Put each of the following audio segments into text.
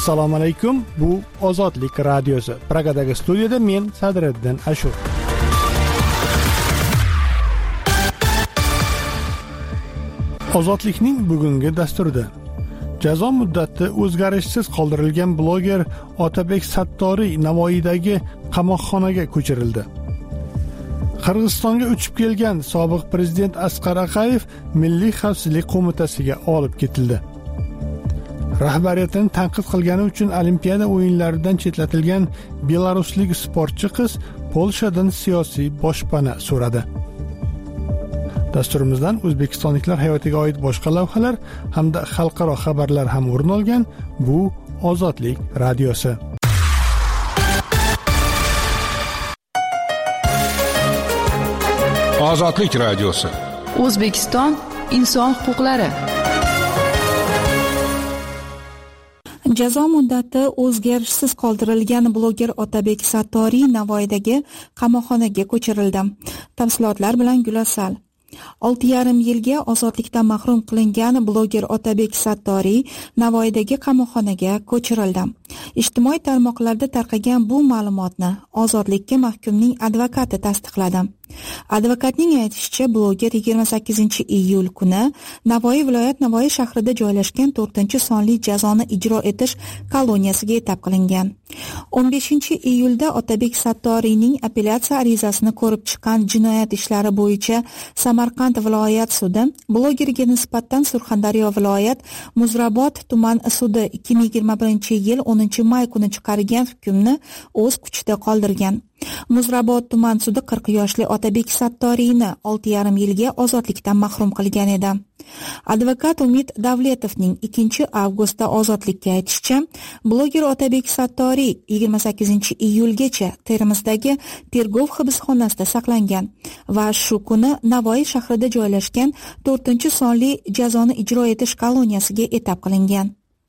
Assalomu alaykum. Bu Ozodlik radiosi. Pragadagi studiyada men Sadriddin Ashur. Ozodlikning bugungi dasturida jazo muddati o'zgarishsiz qoldirilgan bloger Otabek Sattoriy Navoiydagi qamoqxonaga ko'chirildi. Qirg'izistonga uchib kelgan sobiq prezident Asqar Akayev Milliy xavfsizlik qo'mitasiga olib ketildi. Rahbariyatini tanqid qilgani uchun Olimpiada o'yinlaridan chetlatilgan belaruslik sportchi qiz Polshadan siyosiy boshpana so'radi. Dasturimizdan o'zbekistonliklar hayotiga oid boshqa lavhalar hamda xalqaro xabarlar ham o'rin olgan. Bu Ozodlik radiosi. Ozodlik radiosi. O'zbekiston inson huquqlari. Jazo muddati o'zgarishsiz qoldirilgan bloger Otabek Sattoriy Navoiydagi qamoqxonaga ko'chirildi. Tafsilotlar bilan Gulasal. 6,5 yilga ozodlikdan mahrum qilingan bloger Otabek Sattoriy Navoiydagi qamoqxonaga ko'chirildi. Ijtimoiy tarmoqlarda tarqagan bu ma'lumotni ozodlikka mahkumning advokati tasdiqladi. Advokatning aytishicha, bloger 28-iyul kuni Navoiy shahrida joylashgan 4-sonli jazoni ijro etish koloniyasiga yetkazib qilingan. 15-iyulda Otabek Sattoriyning apellyatsiya arizasini ko'rib chiqqan jinoyat ishlari bo'yicha Samarqand viloyat sudi blogerga nisbatan Surxondaryo viloyat Muzrabot tuman sudi 2021-yil 10-may kuni chiqargan hukmni o'z kuchida qoldirgan. Muzrabot tuman sudi 40 yoshli Otabek Sattoriyni 6,5 yilga ozodlikdan mahrum qilgan edi. Advokat Umid Davletovning 2 avgustda ozodlikka aytishicha, bloger Otabek Sattoriy 28-iyulgacha Termizdagi tergov hibsxonasida saqlangan va shu kuni Navoiy shahrida joylashgan 4-sonli jazoni ijro etish koloniyasiga yetkazib qilingan.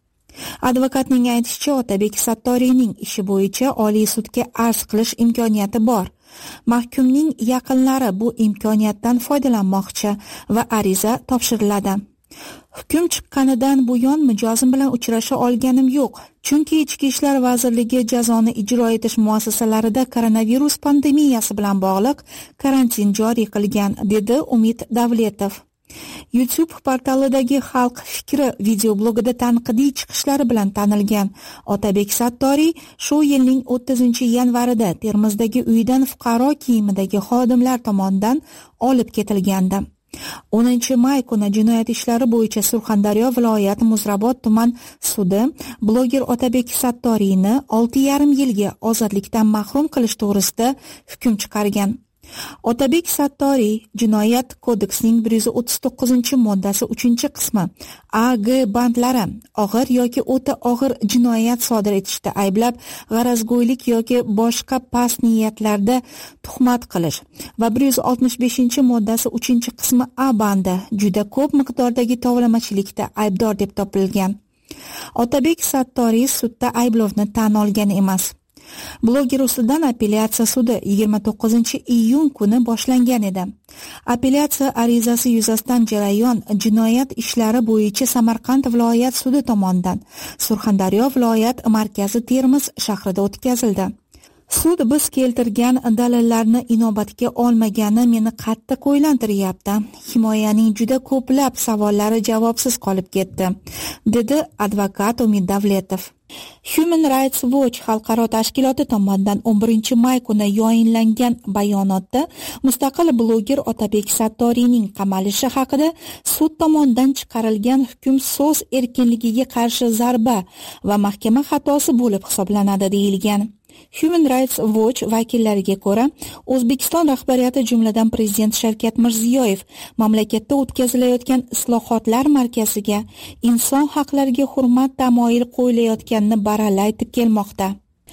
Advokatning aytishicha, Otabek Sattoriyning ishi bo'yicha Oliy sudga arz qilish imkoniyati bor. Mahkumning yaqinlari bu imkoniyatdan foydalanmoqchi va ariza topshiriladi. Hukm chiqqanidan buyon mijozim bilan uchrasha olganim yo'q, chunki Ichki ishlar vazirligi jazoni ijro etish muassasalarida koronavirus pandemiyasi bilan bog'liq karantin joriy qilgan, dedi Umid Davletov. YouTube portalidagi Xalq fikri videoblogida tanqidiy chiqishlari bilan tanilgan Otabek Sattoriy shu yilning 30-yanvarida Termizdagi uyidan fuqaro kiyimidagi xodimlar tomonidan olib ketilgandi. 10-may kuni jinoyat ishlari bo'yicha Surxondaryo viloyat Muzrabot tuman sudi bloger Otabek Sattoriyni 6,5 yilga ozodlikdan mahrum qilish to'g'risida hukm chiqargan. Otabek Sattoriy Jinoyat kodeksining 139-moddasi 3-qismi A-G bandlari og'ir yoki o'ta og'ir jinoyat sodir etishda ayblab, g'arazgo'ylik yoki boshqa past niyatlarda tuhmat qilish va 165-moddasi 3-qismi A bandi juda ko'p miqdordagi tovlamachilikda aybdor deb topilgan. Otabek Sattoriy sudda ayblovni tan olgan emas. Bloger ustidan apellyatsiya sudi 29-iyun kuni boshlangan edi. Apellyatsiya arizasi yuzasidan jarayon jinoyat ishlari bo'yicha Samarqand viloyat sudi tomonidan Surxondaryo viloyat markazi Termiz shahrida o'tkazildi. Sud biz keltirgan dalillarni inobatga olmagani meni qattiq o'ylantiryapti. Himoyaning juda ko'plab savollari javobsiz qolib ketdi, dedi advokat Umid Davletov. Human Rights Watch xalqaro tashkiloti tomonidan 11-may kuni yayınlangan bayonotda mustaqil bloger Otabek Sattoriyning qamalishi haqida sud tomonidan chiqarilgan hukm so'z erkinligiga qarshi zarba va mahkama xatosi bo'lib hisoblanadi deyilgan. Human Rights Watch vakillariga ko'ra, O'zbekiston rahbariyati jumladan prezident Shavkat Mirziyoyev mamlakatda o'tkazilayotgan islohotlar markaziga inson haqlariga hurmat tamoyil qo'yilayotganini baralla aytib kelmoqda.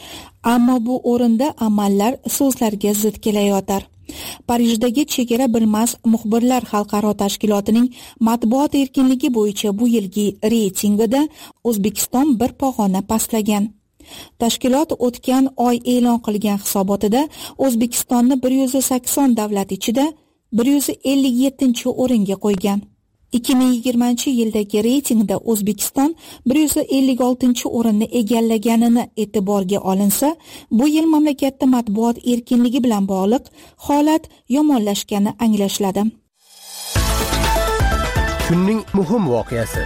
Ammo bu o'rinda amallar so'zlarga zid kelayotir. Parijdagi chegara bilmas muxbirlar xalqaro tashkilotining matbuot erkinligi bo'yicha bu yilgi reytingida O'zbekiston bir pog'ona pastlagan. Tashkilot o'tgan oy e'lon qilgan hisobotida O'zbekistonni 180 davlat ichida 157-o'ringa qo'ygan. 2020-yildagi reytingda O'zbekiston 156-o'rinni egallaganini e'tiborga olinsa, bu yil mamlakatda matbuot erkinligi bilan bog'liq holat yomonlashgani anglashiladi. Kunning muhim voqeasi.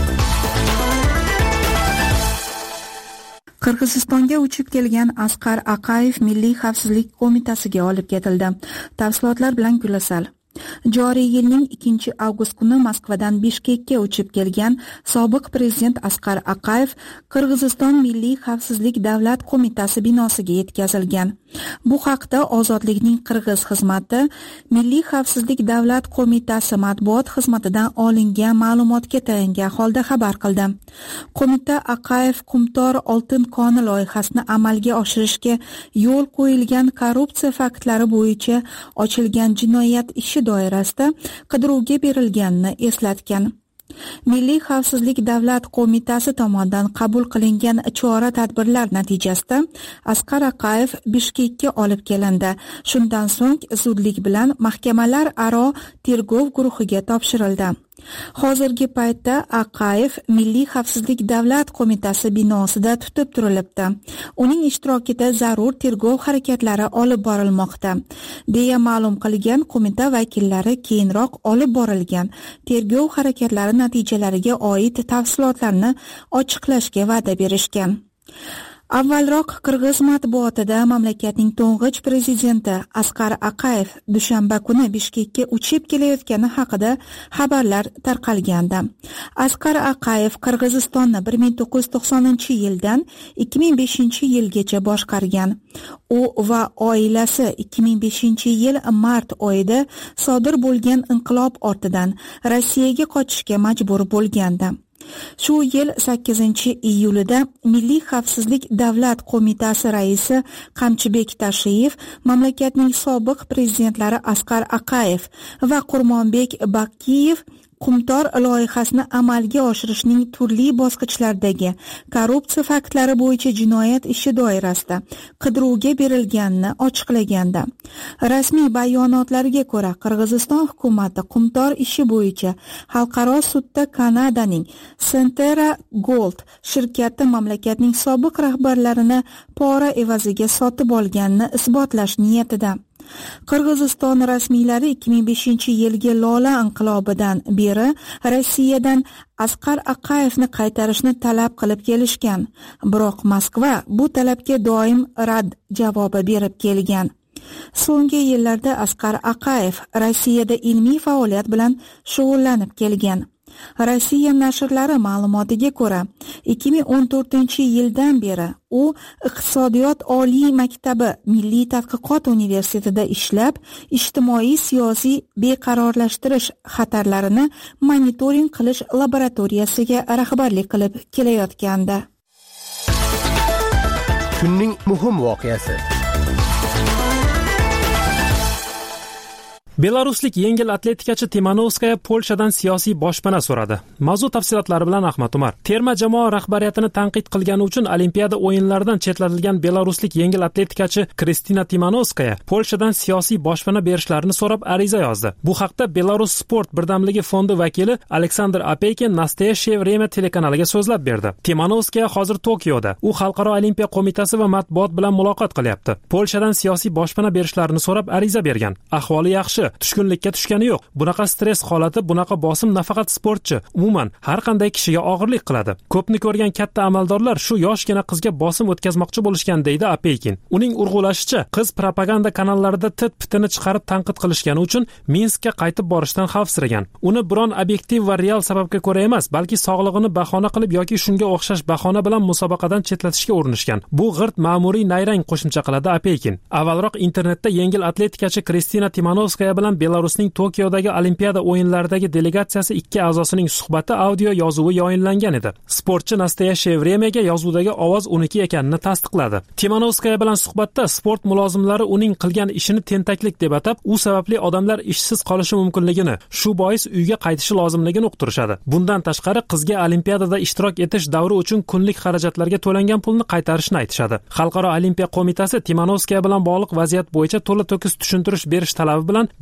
Qirg'izistonga uchib kelgan Asqar Aqayev Milliy xavfsizlik qo'mitasiga olib ketildi. Tafsilotlar bilan Gulasal. Joriy yilning 2-avgust kuni Moskvadan Bishkekka uchib kelgan sobiq prezident Asqar Aqayev Qirg'iziston Milliy xavfsizlik davlat qo'mitasi binosiga yetkazilgan. Bu haqda Ozodlikning Qirg'iz xizmati Milliy xavfsizlik davlat qo'mitasi matbuot xizmatidan olingan ma'lumotga tayangan holda xabar qildi. Qo'mita Aqayev Qumtor oltin koni loyihasini amalga oshirishga yo'l qo'yilgan korrupsiya faktlari bo'yicha ochilgan jinoyat ishi doirasida qidiruvga berilganini eslatgan. Milliy xavfsizlik davlat qo'mitasi tomonidan qabul qilingan chora-tadbirlar natijasida Asqar Aqayev Bishkekka olib kelindi. Shundan so'ng zudlik bilan mahkamalar aro tergov guruhiga topshirildi. Hozirgi paytda Aqayev Milliy xavfsizlik davlat qo'mitasi binosida tutib turilibdi. Uning ishtirokida zarur tergov harakatlari olib borilmoqda, deya ma'lum qilgan qo'mita vakillari keyinroq olib borilgan tergov harakatlari natijalariga oid tafsilotlarni ochiqlashga va'da berishgan. Avvalroq Qirg'iz matbuotida mamlakatning to'ng'ich prezidenti Asqar Aqayev dushanba kuni Bishkekka uchib kelayotgani haqida xabarlar tarqalgandi. Asqar Aqayev Qirg'izistonni 1990-yildan 2005-yilgacha boshqargan. U va oilasi 2005-yil mart oyida sodir bo'lgan inqilob ortidan Rossiyaga qochishga majbur bo'lgandi. Shu yil 8-iyulida Milliy xavfsizlik davlat qo'mitasi raisi Qamchibek Tashiyev mamlakatning sobiq prezidentlari Asqar Aqayev va Qurmonbek Bakkiyev Qumtor loyihasini amalga oshirishning turli bosqichlaridagi korrupsiya faktlari bo'yicha jinoyat ishi doirasida qidiruvga berilganini ochiqlagandi. Rasmiy bayonotlarga ko'ra, Qirg'iziston hukumati Qumtor ishi bo'yicha xalqaro sudda Kanadaning Centera Gold shirkati mamlakatning sobiq rahbarlarini pora evaziga sotib olganini isbotlash niyatida. Qirg'iziston rasmiylari 2005-yilgi Lola inqilobidan beri Rossiyadan Asqar Aqayevni qaytarishni talab qilib kelishgan. Biroq Moskva bu talabga doim rad javobi berib kelgan. So'nggi yillarda Asqar Aqayev Rossiyada ilmiy faoliyat bilan shug'ullanib kelgan. Rossiya nashrlari ma'lumotiga ko'ra, 2014-yildan beri u Iqtisodiyot oliy maktabi Milliy tadqiqot universitetida ishlab, ijtimoiy-siyosiy beqarorlashtirish xatarlarini monitoring qilish laboratoriyasiga rahbarlik qilib kelayotgandi. Kunning muhim voqeasi. Belaruslik yengil atletikachi Timanovskaya Polshadan siyosiy boshpana so'radi. Mavzu tafsilotlari bilan Ahmad Umar. Terma jamoa rahbariyatini tanqid qilgani uchun Olimpiada o'yinlaridan chetlatilgan belaruslik yengil atletikachi Kristina Timanovskaya Polshadan siyosiy boshpana berishlarini so'rab ariza yozdi. Bu haqda Belarus sport birdamligi fondi vakili Aleksandr Apeykin Nastoyashye Vremya telekanaliga so'zlab berdi. Timanovskaya hozir Tokioda. U Xalqaro olimpiya qo'mitasi va matbuot bilan muloqot qilyapti. Polshadan siyosiy boshpana berishlarini so'rab ariza bergan. Ahvoli yaxshi. Tushkunlikka tushgani yo'q. Bunaqa stress holati, bunaqa bosim nafaqat sportchi, umuman har qanday kishiga og'irlik qiladi. Ko'pni ko'rgan katta amaldorlar shu yoshgina qizga bosim o'tkazmoqchi bo'lishgan, deydi Apeykin. Uning urg'ulashicha, qiz propaganda kanallarida tit-pitini chiqarib tanqid qilishgani uchun Minskka qaytib borishdan xavfsiragan. Uni biron obyektiv va real sababga ko'ra emas, balki sog'lig'ini bahona qilib yoki shunga o'xshash bahona bilan musobaqadan chetlatishga urinishgan. Bu g'irt ma'muriy nayrang, qo'shimcha qiladi Apeykin. Avvalroq internetda yengil atletikachi Kristina Timanovskaya bilan Belarusning Tokiodagi Olimpiada o'yinlaridagi delegatsiyasi 2 a'zosining suhbati audio yozuvi yoyinlangan edi. Sportchi Nastoyashye Vremyaga yozuvdagi ovoz uniki ekanini tasdiqladi. Timanovskaya bilan suhbatda sport mulozimlari uning qilgan ishini tentaklik deb atab, u sababli odamlar ishsiz qolishi mumkinligini, shu bois uyga qaytishi lozimligini uqtirishadi. Bundan tashqari qizga Olimpiadada ishtirok etish davri uchun kunlik xarajatlarga to'langan pulni qaytarishni aytishadi. Xalqaro olimpiya qo'mitasi Timanovskaya bilan bog'liq vaziyat bo'yicha to'la-to'kis tushuntirish berish talabi bilan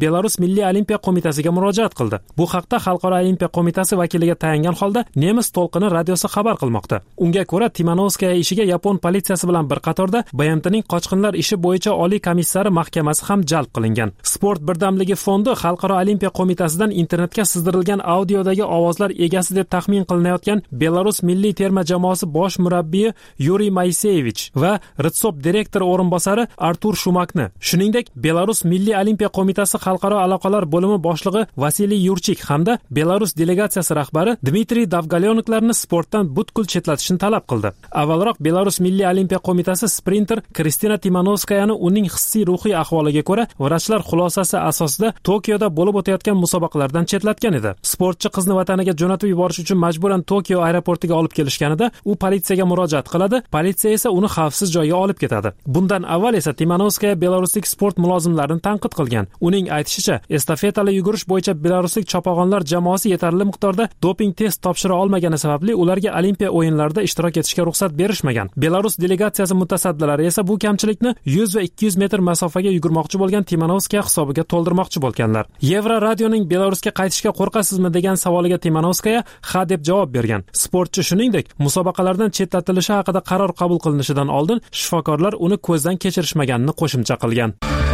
Belarus Milliy olimpiya qo'mitasiga murojaat qildi. Bu haqda Xalqaro olimpiya qo'mitasi vakiliga tayangan holda Nemis to'lqini radiosi xabar qilmoqda. Unga ko'ra, Timanovskaya ishiga Yapon politsiyasi bilan bir qatorda BMTning qochqinlar ishi bo'yicha oliy komissari mahkamasi ham jalb qilingan. Sport birdamligi fondi Xalqaro olimpiya qo'mitasidan internetga sizdirilgan audiodagi ovozlar egasi deb taxmin qilinayotgan Belarus milliy terma jamoasi bosh murabbiyi Yuriy Moiseyevich va Ritsop direktori o'rinbosari Artur Shumakni, shuningdek Belarus milliy olimpiya qo'mitasi xalqaro aloqalar bo'limi boshlig'i Vasiliy Yurchik hamda Belarus delegatsiyasi rahbari Dmitriy Davgalyonoklarni sportdan butkul chetlatishni talab qildi. Avvalroq Belarus milliy olimpiya qo'mitasi sprinter Kristina Timanovskayani uning hissiy ruhiy ahvoliga ko'ra vrachlar xulosasi asosida Tokioda bo'lib o'tayotgan musobaqalardan chetlatgan edi. Sportchi qizni vataniga jo'natib yuborish uchun majburan Tokio aeroportiga olib kelishganida u politsiyaga murojaat qiladi, politsiya esa uni xavfsiz joyga olib ketadi. Bundan avval esa Timanovskaya belaruslik sport mulozimlarini tanqid qilgan. Uning aytishicha, estafetali yugurish bo'yicha belaruslik chopag'onlar jamoasi yetarli miqdorda doping test topshira olmagani sababli ularga Olimpiya o'yinlarida ishtirok etishga ruxsat berishmagan. Belarus delegatsiyasi mutasaddilari esa bu kamchilikni 100 va 200 metr masofaga yugurmoqchi bo'lgan Timanovskaya hisobiga to'ldirmoqchi bo'lganlar. Evro radioning Belarusga qaytishga qo'rqasizmi degan savoliga Timanovskaya ha deb javob bergan. Sportchi shuningdek, musobaqalardan chetlatilishi haqida qaror qabul qilinishidan oldin shifokorlar uni ko'zdan kechirishmaganini qo'shimcha qilgan.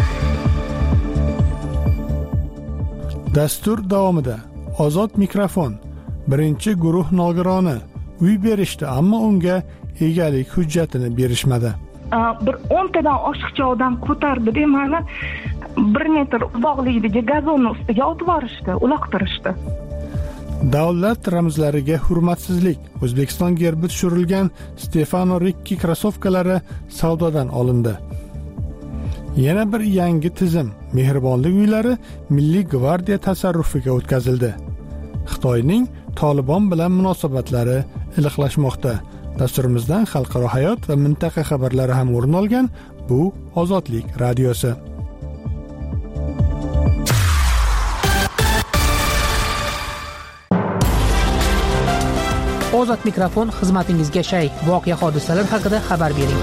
Dastur davomida Ozod mikrofon birinchi guruh nogironi uy berishdi, ammo unga egalik hujjatini berishmadi. Bir 10 tadan oshiqcha odam ko'tardi demani 1 metr uzoqlikdagi gazonni ustiga otib yuborishdi, uloqtirishdi. Davlat ramzlariga hurmatsizlik. O'zbekiston gerbi tushirilgan Stefano Ricci krossovkalari savdodan olindi. Yana bir yangi tizim, mehribonlik uylari Milliy gvardiya tasarrufiga o'tkazildi. Xitoyning Tolibon bilan munosabatlari iliqlashmoqda. Dasturimizdan xalqaro hayot va mintaqa xabarlari ham o'rin olgan. Bu Ozodlik radiosi. Ozod mikrofon xizmatingizga shay. Voqea hodisalar haqida xabar bering.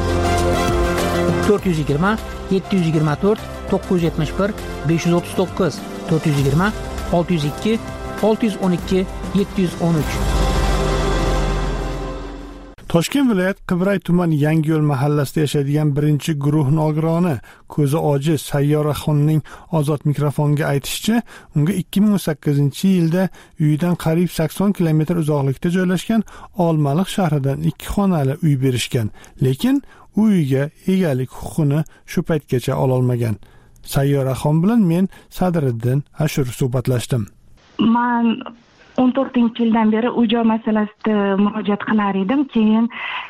420 724 971 539 420 602 612 713. Toshkent viloyat Qibray tuman Yangiyo'l mahallasida yashaydigan birinchi guruh nogironi ko'zi ojiz Sayyoraxonning Ozod mikrofonga aytishicha, unga 2018-yilda uyidan qariyb 80 kilometr uzoqlikda joylashgan Olmaliq shahridan 2 xonali uy berishgan, lekin u uyga egalik huquqini shu paytgacha ololmagan. Sayyoraxon bilan men Sadriddin Ashur suhbatlashdim. Men 14-yildan beri uy-joy masalasida murojaat qilar edim. Keyin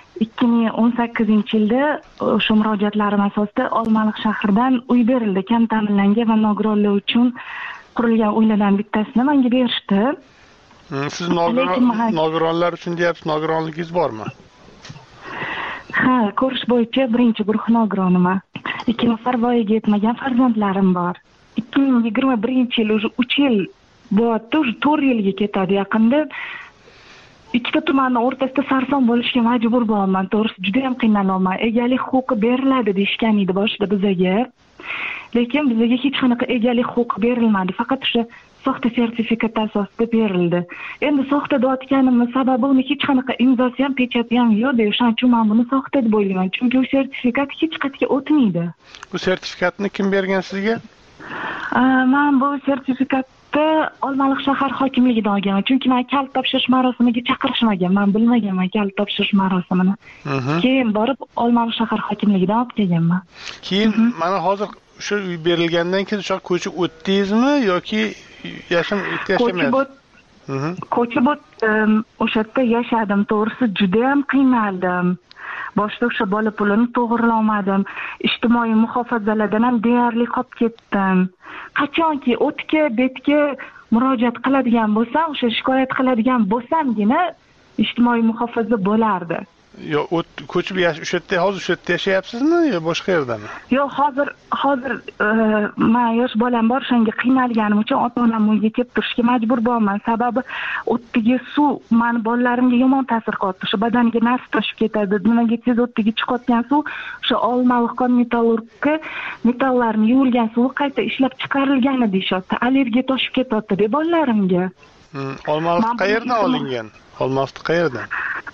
2018-yilda o'sha murojaatlarim asosida Olmaliq shahridan uy berildi. Kam ta'minlangan va nogironlar uchun qurilgan uylardan bittasini menga berishdi. Siz nogironlar uchun deyapsiz, nogironligingiz bormi? Ha, ko'rish bo'yicha birinchi guruh nogironiman. 2 nafar voyaga yetmagan farzandlarim bor. 2021-yil уже 3 yil bo'yatda, 4 yilga ketadi yaqinda. Ikkita tumanning o'rtasida sarson bo'lishga majbur bo'lman. To'g'risi juda ham qiynalaman. Egalik huquqi beriladi deyishgan edi boshida bizga. Lekin bizga hech qanaqa egalik huquqi berilmadi. Faqat o'sha soxta sertifikat asosida berildi. Endi soxta deyotganimning sababi uni hech qanaqa imzosi ham, pechati ham yo'q. O'shaning uchun men buni soxta deb o'ylayman. Chunki u sertifikat hech qayerga o'tmaydi. Bu sertifikatni kim bergan sizga? Men bu sertifikat Olmaliq shahar hokimligidan olganman. Chunki men kalt topshirish marosimiga chaqirishmagan. Men bilmaganman kalt topshirish marosimini. Keyin borib Olmaliq shahar hokimligidan olib kelganman. Keyin mana hozir o'sha uy berilgandan keyin o'sha ko'chib o'tdingizmi yoki yashamayapsiz? Ko'chib o'tdim. O'sha yerda yashadim. To'g'risi juda ham qiynaldim. Boshda o'sha bola pulini to'g'rilolmadim. Ijtimoiy muhofazalardan ham deyarli qolib ketdim. Qachonki o'tga, betga murojaat qiladigan bo'lsam, o'sha shikoyat qiladigan bo'lsamgina ijtimoiy muhofaza bo'lardi. yo ko'chib o'sha yerda hozir o'sha yerda yashayapsizmi yo boshqa yerdami? Yo'q, hozir men yosh bolam bor, shunga qiynalganim uchun ota-onam uyga kelib turishga majbur bo'lman. Sababi o'tdagi suv meni bolalarimga yomon ta'sir qiladi. O'sha badaniga narsa toshib ketadi. Nimaga desangiz, o'tdagi chiqayotgan suv o'sha Olmaliqon metallurgga metallarni yuvilgan suvi qayta ishlab chiqarilgani deyishyapti. Allergiya toshib ketyapti deb bolalarimga. Olmaliq qayerdan olingan? Olmaliq qayerdan?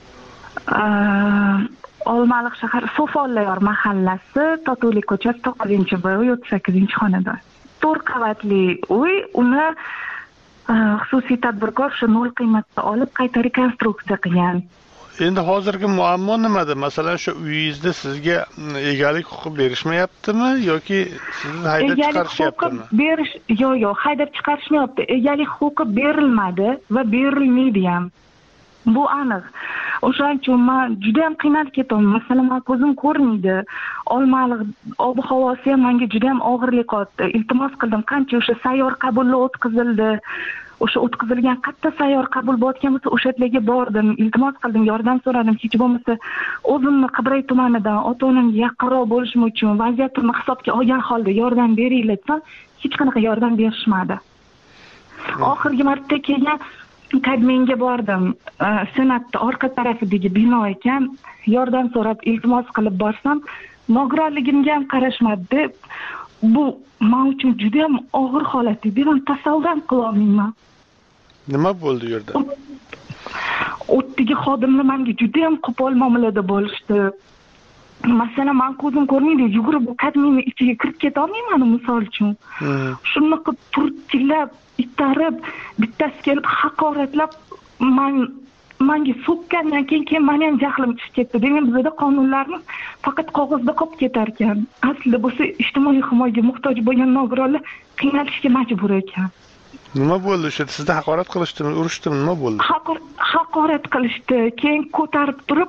Olmaliq shahar Sofonlayor mahallasi, Totuvlik ko'chasi 9-boy 38-xonada. 4 qavatli uy, uni xususiy tadbirkor shu nol qiymatda olib qayta rekonstruksiya qilgan. Endi hozirgi muammo nimada? Masalan, shu uyingizda sizga egalik huquqi berishmayaptimi yoki sizni haydab chiqarishyaptimi? Yo'q, haydab chiqarishmayapti. Egalik huquqi berilmadi va berilmaydi ham. Bu aniq. O'shaning uchun men juda ham qiynalib ketaman. Masalan, men ko'zim ko'rmaydi. Olmaliq ob-havosi ham menga juda ham og'irlik qotdi. Iltimos qildim, qancha o'sha sayyor qabullar o'tkazildi. O'sha o'tkazilgan qatta sayyor qabul bo'layotgan bo'lsa, o'sha yerga bordim, iltimos qildim, yordam so'radim. Hech bo'lmasa o'zimni Qibray tumanidan ota-onamga yaqinroq bo'lishim uchun vaziyatimni hisobga olgan holda yordam beringlar desam, hech qanaqa yordam berishmadi. Oxirgi marta kelgan Kadmenga bordim. Senatda orqa tarafidagi bino ekan, yordam so'rab iltimos qilib borsam, nogironligimga ham qarashmadi deb, bu men uchun juda ham og'ir holat edi. Men tasavvur ham qila olmayman. Nima bo'ldi u yerda? O'tdagi xodimlar menga juda ham qo'pol muomalada bo'lishdi. Masalan, men ko'zim ko'rmaydi, yugurib kadmini ichiga kirib keta olmayman, misol uchun. Shuni qilib turtkilab, itarib, bittasi kelib haqoratlab, menga so'kkandan keyin meni ham jahlim chiqib ketdi. Demak, bizda qonunlarni faqat qog'ozda qolib ketar ekan. Aslida bo'lsa ijtimoiy himoyaga muhtoj bo'lgan nogironlar qiynalishga majbur ekan. Nima bo'ldi? O'sha sizda haqorat qilishdimi, urishdimi, nima bo'ldi? Haqorat qilishdi. Keyin ko'tarib turib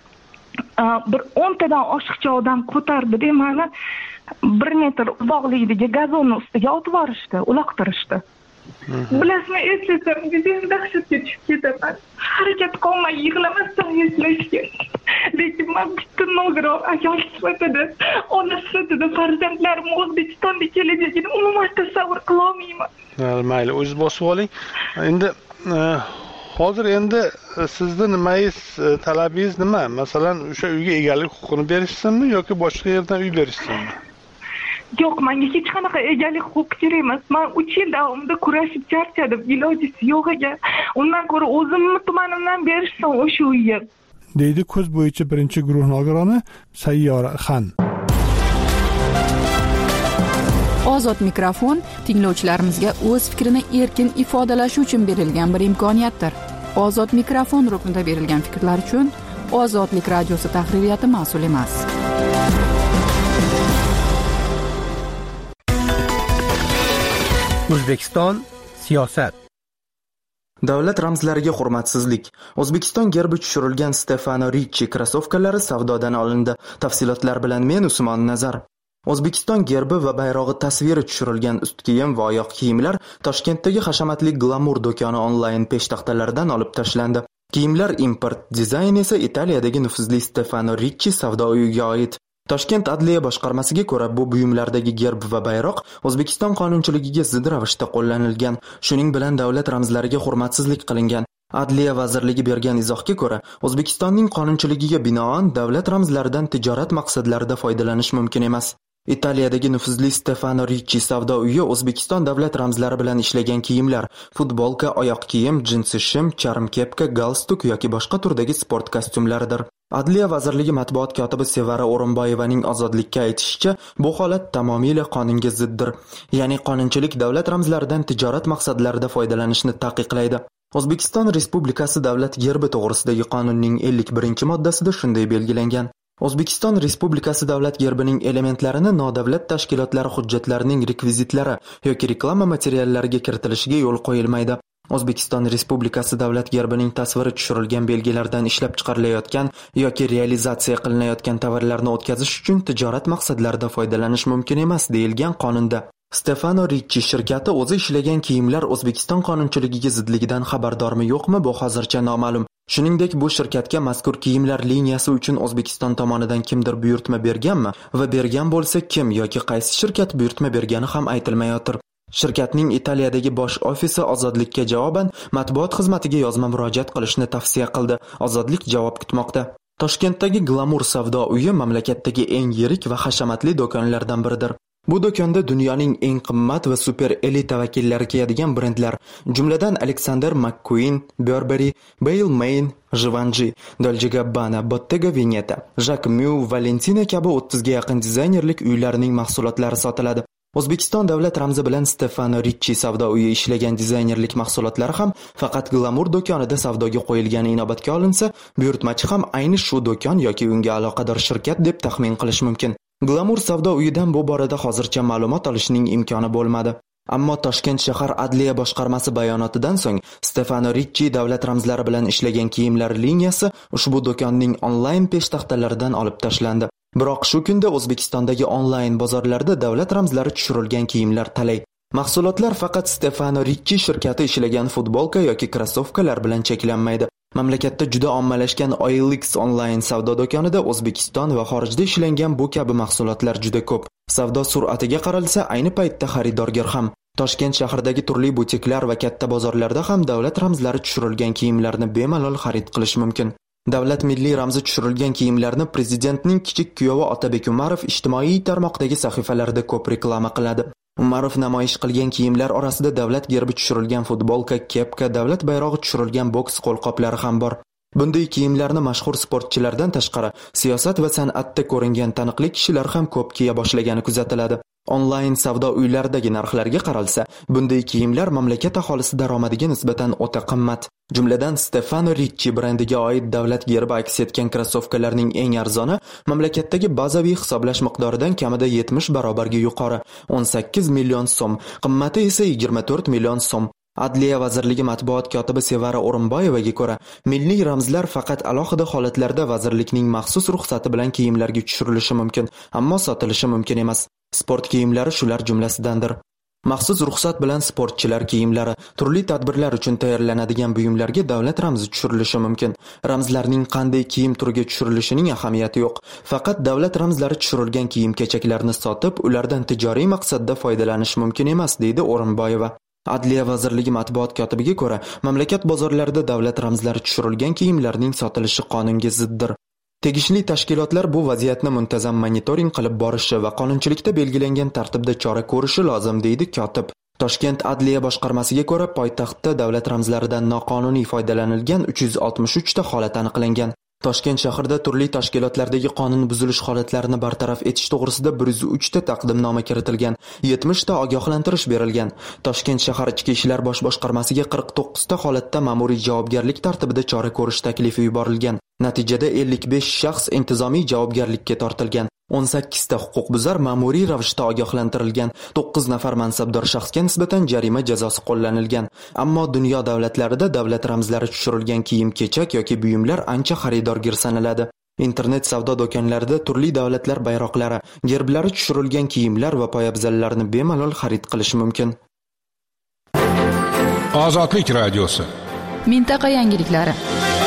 bir 10 tadan oshiqcha odam ko'tardi-da, meni 1 metr bog'likdagi gazonni ustiga otib yuborishdi, uloqtirishdi. Bilasizmi, eslasam, juda dahshatga tushib ketaman. Harakat qilmay yig'lamasdan eslashga. Lekin men bitta nogiron ayol sifatida, ona sifatida farzandlarim O'zbekistonda kelajagini umuman tasavvur qila olmayman. Mayli, o'zingiz bosib oling. Endi hozir endi sizni nimangiz, talabingiz nima? Masalan, o'sha uyga egalik huquqini berishsinmi yoki boshqa yerdan uy berishsinmi? Yo'q, menga hech qanaqa egalik huquqi kerak emas. Men 3 yil davomida kurashib charchadim, ilojisi yo'q ekan. Undan ko'ra o'zimni tumanimdan berishsin o'sha uyga. Deydi ko'z bo'yicha birinchi guruh nogironi Sayyora Xan. Ozod mikrofon tinglovchilarimizga o'z fikrini erkin ifodalashi uchun berilgan bir imkoniyatdir. Ozod mikrofon ruknida berilgan fikrlar uchun Ozodlik radiosi tahririyati mas'ul emas. O'zbekiston siyosat. Davlat ramzlariga hurmatsizlik. O'zbekiston gerbi tushirilgan Stefano Ricci krossovkalari savdodan olindi. Tafsilotlar bilan men Usmon Nazar. O'zbekiston gerbi va bayrog'i tasviri tushirilgan ust kiyim va oyoq kiyimlar Toshkentdagi hashamatli Glamour do'koni onlayn peshtaxtalaridan olib tashlandi. Kiyimlar import, dizayn esa Italiyadagi nufuzli Stefano Ricci savdo uyiga oid. Toshkent adliya boshqarmasiga ko'ra bu buyumlardagi gerb va bayroq O'zbekiston qonunchiligiga zid ravishda qo'llanilgan. Shuning bilan davlat ramzlariga hurmatsizlik qilingan. Adliya vazirligi bergan izohga ko'ra, O'zbekistonning qonunchiligiga binoan davlat ramzlaridan tijorat maqsadlarida foydalanish mumkin emas. Italiyadagi nufuzli Stefano Ricci savdo uyi O'zbekiston davlat ramzlari bilan ishlagan kiyimlar, futbolka, oyoq kiyim, jinsi shim, charm kepka, galstuk yoki boshqa turdagi sport kostyumlaridir. Adliya vazirligi matbuot kotibi Sevara O'rinboyevaning Ozodlikka aytishicha, bu holat tamomiyla qonunga ziddir. Ya'ni qonunchilik davlat ramzlaridan tijorat maqsadlarida foydalanishni taqiqlaydi. O'zbekiston Respublikasi davlat gerbi to'g'risidagi qonunning 51-moddasida shunday belgilangan. O'zbekiston Respublikasi davlat gerbining elementlarini nodavlat tashkilotlari hujjatlarining rekvizitlari yoki reklama materiallariga kiritilishiga yo'l qo'yilmaydi. O'zbekiston Respublikasi davlat gerbining tasviri tushirilgan belgilardan ishlab chiqarilayotgan yoki realizatsiya qilinayotgan tovarlarni o'tkazish uchun tijorat maqsadlarida foydalanish mumkin emas deyilgan qonunda. Stefano Ricci shirkati o'zi ishlagan kiyimlar O'zbekiston qonunchiligiga zidligidan xabardormi yo'qmi, bu hozircha noma'lum. Shuningdek, bu shirkatga mazkur kiyimlar liniyasi uchun O'zbekiston tomonidan kimdir buyurtma berganmi va bergan bo'lsa kim yoki qaysi shirkat buyurtma bergani ham aytilmayotir. Shirkatning Italiyadagi bosh ofisi Ozodlikka javoban matbuot xizmatiga yozma murojaat qilishni tavsiya qildi. Ozodlik javob kutmoqda. Toshkentdagi Glamour savdo uyi mamlakatdagi eng yirik va hashamatli do'konlardan biridir. Bu do'konda dunyoning eng qimmat va super elita vakillari kiyadigan brendlar, jumladan Alexander McQueen, Burberry, Balmain, Givenchy, Dolce & Gabbana, Bottega Veneta, Jacques Muu, Valentino kabi 30 ga yaqin dizaynerlik uylarining mahsulotlari sotiladi. O'zbekiston davlat ramzi bilan Stefano Ricci savdo uyi ishlagan dizaynerlik mahsulotlari ham faqat Glamour do'konida savdoga qo'yilgani inobatga olinsa, buyurtmachi ham ayni shu do'kon yoki unga aloqador shirkat deb taxmin qilish mumkin. Glamour savdo uyidan bu borada hozircha ma'lumot olishning imkoni bo'lmadi. Ammo Toshkent shahar adliya boshqarmasi bayonotidan so'ng Stefano Ricci davlat ramzlari bilan ishlagan kiyimlar liniyasi ushbu do'konning onlayn peshtaxtalaridan olib tashlandi. Biroq shu kunda O'zbekistondagi onlayn bozorlarda davlat ramzlari tushirilgan kiyimlar talay. Mahsulotlar faqat Stefano Ricci shirkati ishlagan futbolka yoki krossovkalar bilan cheklanmaydi. Mamlakatda juda ommalashgan OLX onlayn savdo do'konida O'zbekiston va xorijda ishlangan bu kabi mahsulotlar juda ko'p. Savdo sur'atiga qaralsa, ayni paytda xaridorgir ham. Toshkent shahridagi turli butiklar va katta bozorlarda ham davlat ramzlari tushirilgan kiyimlarni bemalol xarid qilish mumkin. Davlat milliy ramzi tushirilgan kiyimlarni prezidentning kichik kuyovi Otabek Umarov ijtimoiy tarmoqdagi sahifalarida ko'p reklama qiladi. Umarov namoyish qilgan kiyimlar orasida davlat gerbi tushirilgan futbolka, kepka, davlat bayrog'i tushirilgan boks qo'lqoplari ham bor. Bunday kiyimlarni mashhur sportchilardan tashqari siyosat va san'atda ko'ringan taniqli kishilar ham ko'p kiya boshlagani kuzatiladi. Onlayn savdo uylaridagi narxlarga qaralsa, bunday kiyimlar mamlakat aholisi daromadiga nisbatan o'ta qimmat. Jumladan Stefano Ricci brendiga oid davlat gerbi aks etgan krossovkalarning eng arzoni mamlakatdagi bazaviy hisoblash miqdoridan kamida 70 barobarga yuqori, 18 million so'm, qimmati esa 24 million so'm. Adliya vazirligi matbuot kotibi Sevara O'rinboyevaga ko'ra, milliy ramzlar faqat alohida holatlarda vazirlikning maxsus ruxsati bilan kiyimlarga tushirilishi mumkin, ammo sotilishi mumkin emas. Sport kiyimlari shular jumlasidandir. Maxsus ruxsat bilan sportchilar kiyimlari, turli tadbirlar uchun tayyorlanadigan buyumlarga davlat ramzi tushirilishi mumkin. Ramzlarning qanday kiyim turiga tushirilishining ahamiyati yo'q. Faqat davlat ramzlari tushirilgan kiyim-kechaklarni sotib, ulardan tijoriy maqsadda foydalanish mumkin emas, deydi O'rinboyeva. Adliya vazirligi matbuot kotibiga ko'ra, mamlakat bozorlarida davlat ramzlari tushirilgan kiyimlarning sotilishi qonunga ziddir. Tegishli tashkilotlar bu vaziyatni muntazam monitoring qilib borishi va qonunchilikda belgilangan tartibda chora ko'rishi lozim, deydi kotib. Toshkent adliya boshqarmasiga ko'ra, poytaxtda davlat ramzlaridan noqonuniy foydalanilgan 363 ta holat aniqlangan. Toshkent shahrida turli tashkilotlardagi qonun buzilish holatlarini bartaraf etish to'g'risida 103 ta taqdimnoma kiritilgan, 70 ta ogohlantirish berilgan. Toshkent shahar ichki ishlar bosh boshqarmasiga 49 ta holatda ma'muriy javobgarlik tartibida chora ko'rish taklifi yuborilgan. Natijada 55 shaxs intizomiy javobgarlikka tortilgan. 18 ta huquqbuzar ma'muriy ravishda ogohlantirilgan, 9 nafar mansabdor shaxsga nisbatan jarima jazosi qo'llanilgan. Ammo dunyo davlatlarida davlat ramzlari tushirilgan kiyim-kechak yoki buyumlar ancha xaridorgir sanaladi. Internet savdo do'konlarida turli davlatlar bayroqlari, gerblari tushirilgan kiyimlar va poyabzallarni bemalol xarid qilish mumkin. Ozodlik radiosi. Mintaqa yangiliklari.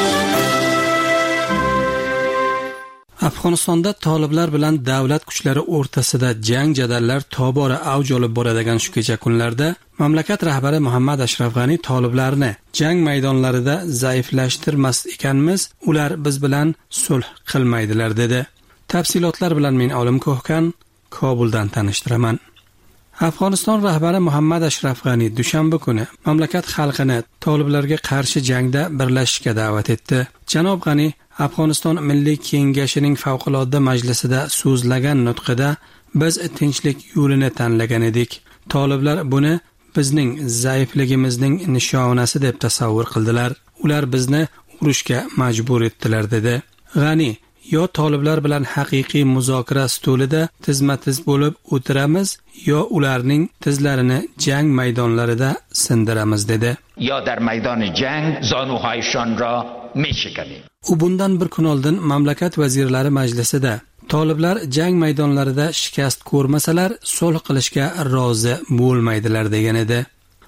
Afg'onistonda toliblar bilan davlat kuchlari o'rtasida jang jadallar tobora avj olib boradigan shu kecha kunlarda mamlakat rahbari Muhammad Ashraf G'ani toliblarni jang maydonlarida zaiflashtirmas ekanmiz, ular biz bilan sulh qilmaydilar dedi. Tafsilotlar bilan men Olim Ko'hkan Kobuldan tanishtiraman. Afg'oniston rahbari Muhammad Ashraf G'ani dushanba kuni mamlakat xalqini toliblarga qarshi jangda birlashishga da'vat etdi. Janob G'ani Afg'oniston Milliy Kengashining favqulodda majlisida so'zlagan nutqida biz tinchlik yo'lini tanlagan edik. Toliblar buni bizning zaifligimizning nishonasi deb tasavvur qildilar. Ular bizni urushga majbur etdilar dedi. G'ani yo toliblar bilan haqiqiy muzokara stolida tizma-tiz bo'lib o'tiramiz, yo ularning tizlarini jang maydonlarida sindiramiz dedi. یا در میدان جنگ زانوهایشان را میشکنیم. U bundan bir kun oldin mamlakat vazirlari majlisida toliblar jang maydonlarida shikast ko'rmasalar sulh qilishga rozi bo'lmaydilar degan edi.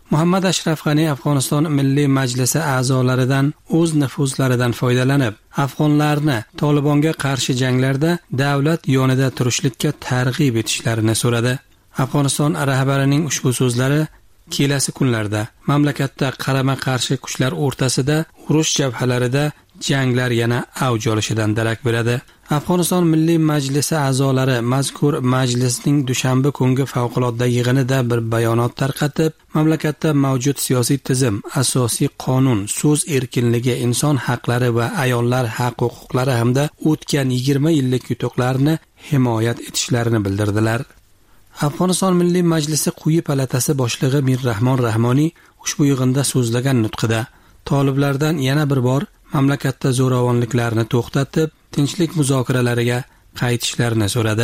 Muhammad Ashraf G'ani Afg'oniston Milliy Majlisi a'zolaridan o'z nufuzlaridan foydalanib, afg'onlarni Tolibonga qarshi janglarda davlat yonida turishlikka targ'ib etishlarini so'radi. Afg'oniston rahbarining ushbu so'zlari kelasi kunlarda mamlakatda qarama-qarshi kuchlar o'rtasida urush jabhalarida janglar yana avj olishidan darak beradi. Afg'oniston Milliy Majlisi a'zolari mazkur majlisning dushanba kungi favqulodda yig'inida bir bayonot tarqatib, mamlakatda mavjud siyosiy tizim, asosiy qonun, so'z erkinligi, inson haqlari va ayollar haq-huquqlari hamda o'tgan 20 yillik yutuqlarni himoya etishlarini bildirdilar. Afg'oniston Milliy Majlisi quyi palatasi boshlig'i Mirrahmon Rahmoniy ushbu yig'inda so'zlagan nutqida toliblardan yana bir bor mamlakatda zo'ravonliklarni to'xtatib, tinchlik muzokaralariga qaytishlarini so'radi.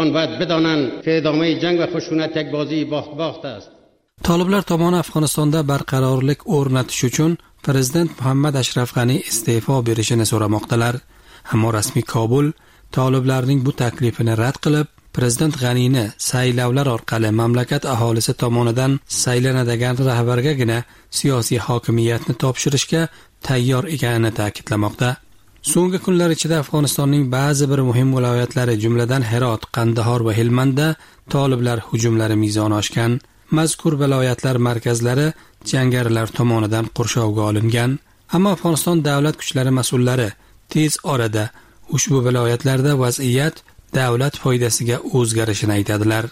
Toliblar tomoni Afg'onistonda barqarorlik o'rnatish uchun prezident Muhammad Ashraf G'ani iste'fo berishini so'ramoqdalar. Ammo rasmiy Kobul toliblarning bu taklifini rad qilib, prezident G'anini saylovlar orqali mamlakat aholisi tomonidan saylanadigan rahbargagina siyosiy hokimiyatni topshirishga tayyor ekanini ta'kidlamoqda. So'nggi kunlar ichida Afg'onistonning ba'zi bir muhim viloyatlari, jumladan Herot, Qandahor va Helmandda toliblar hujumlari mezoni oshgan. Mazkur viloyatlar markazlari jangarilar tomonidan qurshovga olingan. Ammo Afg'oniston davlat kuchlari mas'ullari tez orada ushbu viloyatlarda vaziyat davlat foydasiga o'zgarishini aytadilar.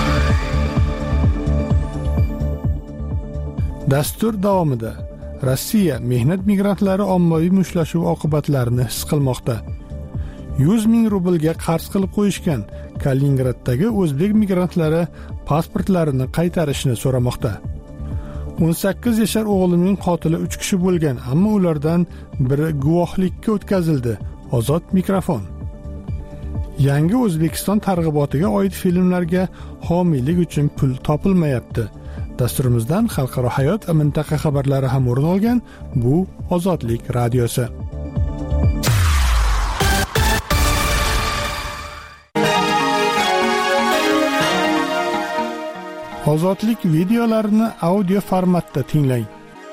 Dastur davomida Rossiya mehnat migrantlari ommaviy mushtlashuv oqibatlarini his qilmoqda. 100 ming rublga qarz qilib qo'yishgan Kaliningraddagi o'zbek migrantlari pasportlarini qaytarishni so'ramoqda. 18 yashar o'g'lining qotili 3 kishi bo'lgan, ammo ulardan biri guvohlikka o'tkazildi. Ozod mikrofon. Yangi O'zbekiston targ'ibotiga oid filmlarga homiylik uchun pul topilmayapti. Dasturimizdan xalqaro hayot va mintaqa xabarlari ham o'rin olgan. Bu Ozodlik radiosi. Ozodlik videolarini audio formatda tinglang.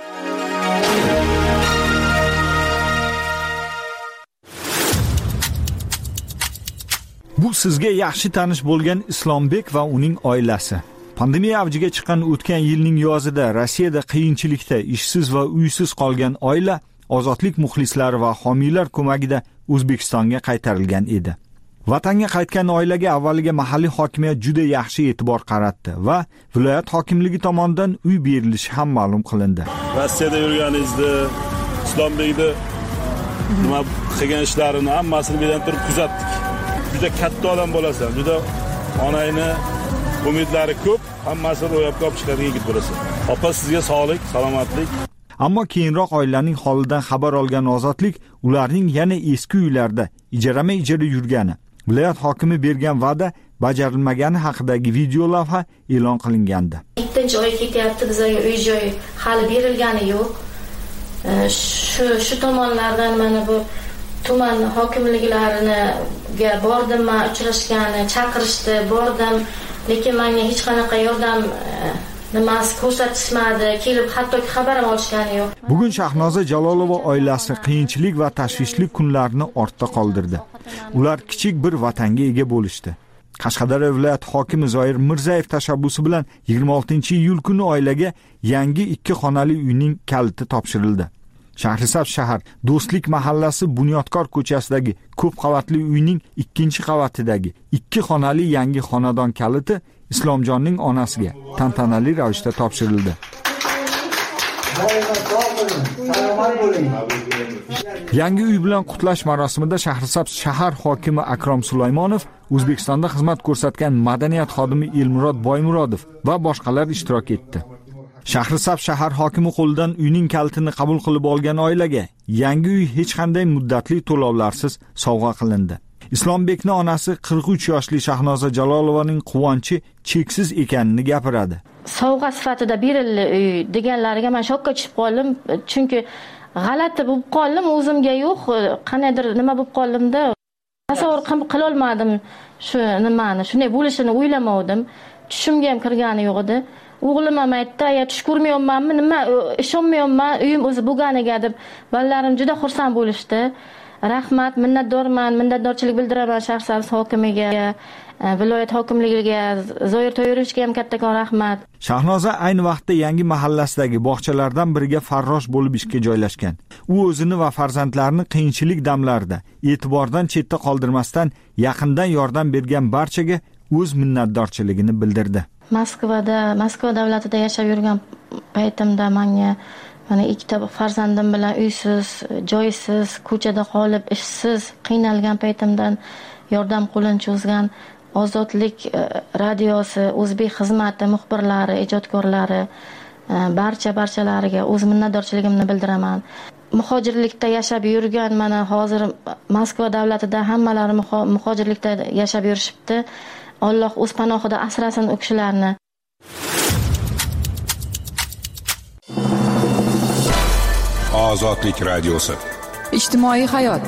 Bu sizga yaxshi tanish bo'lgan Islombek va uning oilasi. Pandemiya avjiga chiqqan o'tgan yilning yozida Rossiyada qiyinchilikda ishsiz va uysiz qolgan oila Ozodlik muxlislari va homiylar ko'magida O'zbekistonga qaytarilgan edi. Vatanga qaytgan oilaga avvaliga mahalliy hokimiyat juda yaxshi e'tibor qaratdi va viloyat hokimligi tomonidan uy berilishi ham ma'lum qilindi. Rossiyada yurganingizda Islombekda nima qilgan ishlarini hammasini bilan turib kuzatdik. Juda katta odam bo'lasan, juda onangni umidlari ko'p, hammasini ro'yobga olib chiqadigan yigit bo'lasan. Opa, sizga sog'lik, salomatlik. Ammo keyinroq oilaning holidan xabar olgan Ozodlik ularning yana eski uylarda ijara yurgani, viloyat hokimi bergan va'da bajarilmagani haqidagi video lavha e'lon qilingandi. 2-oy ketyapti, bizga uy-joy hali berilgani yo'q. Shu tomonlardan mana bu tuman hokimliklariga bordim, men uchrashgani, chaqirishdi, bordim, lekin menga hech qanaqa yordam nimasi ko'rsatishmadi, kelib hattoki xabar ham olishgani yo'q. Bugun Shahnoza Jalolova oilasi qiyinchilik va tashvishli kunlarni ortda qoldirdi. Ular kichik bir vatanga ega bo'lishdi. Qashqadaryo viloyat hokimi Zoir Mirzayev tashabbusi bilan 26-iyul kuni oilaga yangi 2 xonali uyning kaliti topshirildi. Shahrisabz shahar Do'stlik mahallasi Bunyodkor ko'chasidagi ko'p qavatli uyning 2-qavatidagi 2 xonali yangi xonadon kaliti Islomjonning onasiga tantanali ravishda topshirildi. Yangi uy bilan qutlash marosimida Shahrisabz shahar hokimi Akrom Sulaymonov, O'zbekistonda xizmat ko'rsatgan madaniyat xodimi Elmurod Boymurodov va boshqalar ishtirok etdi. Shahrisabz shahar hokimi qo'lidan uyning kalitini qabul qilib olgan oilaga yangi uy hech qanday muddatli to'lovlarsiz sovg'a qilindi. Islombekning onasi 43 yoshli Shahnoza Jalolovaning quvonchi cheksiz ekanini gapiradi. Sovg'a sifatida berildi uy deganlariga men shokka tushib qoldim, chunki g'alati bo'lib qoldim, o'zimga yo'q, qanaydir nima bo'lib qoldimda, tasavvur qila olmadim shu nimani, shunday bo'lishini o'ylamadim. Tushimga ham kirgani yo'q edi. o'g'lim ham aytdi, "Ya tush ko'rmayapmanmi, nima ishonmayapman, uyim o'zi bo'lganiga" deb bolalarim juda xursand bo'lishdi. Rahmat, minnatdorchilik bildiraman Shahrisabz hokimiga, viloyat hokimligiga, Zoir To'yurovichga ham kattakon rahmat. Shahnoza ayni vaqtda yangi mahallasidagi bog'chalardan biriga farrosh bo'lib ishga joylashgan. U o'zini va farzandlarini qiyinchilik damlarida e'tibordan chetda qoldirmasdan yaqindan yordam bergan barchaga o'z minnatdorchiligini bildirdi. Moskva davlatida yashab yurgan paytimda menga mana ikkita farzandim bilan uysiz, joysiz, ko'chada qolib, ishsiz, qiynalgan paytimdan yordam qo'lini cho'zgan Ozodlik radiosi, O'zbek xizmati muxbirlari, ijodkorlari, barchalariga o'z minnatdorchiligimni bildiraman. Muhojirlikda yashab yurgan, mana hozir Moskva davlatida hammalari muhojirlikda yashab yurishibdi. Alloh o'z panohida asrasin u kishilarni. Ozodlik radiosi. Ijtimoiy hayot.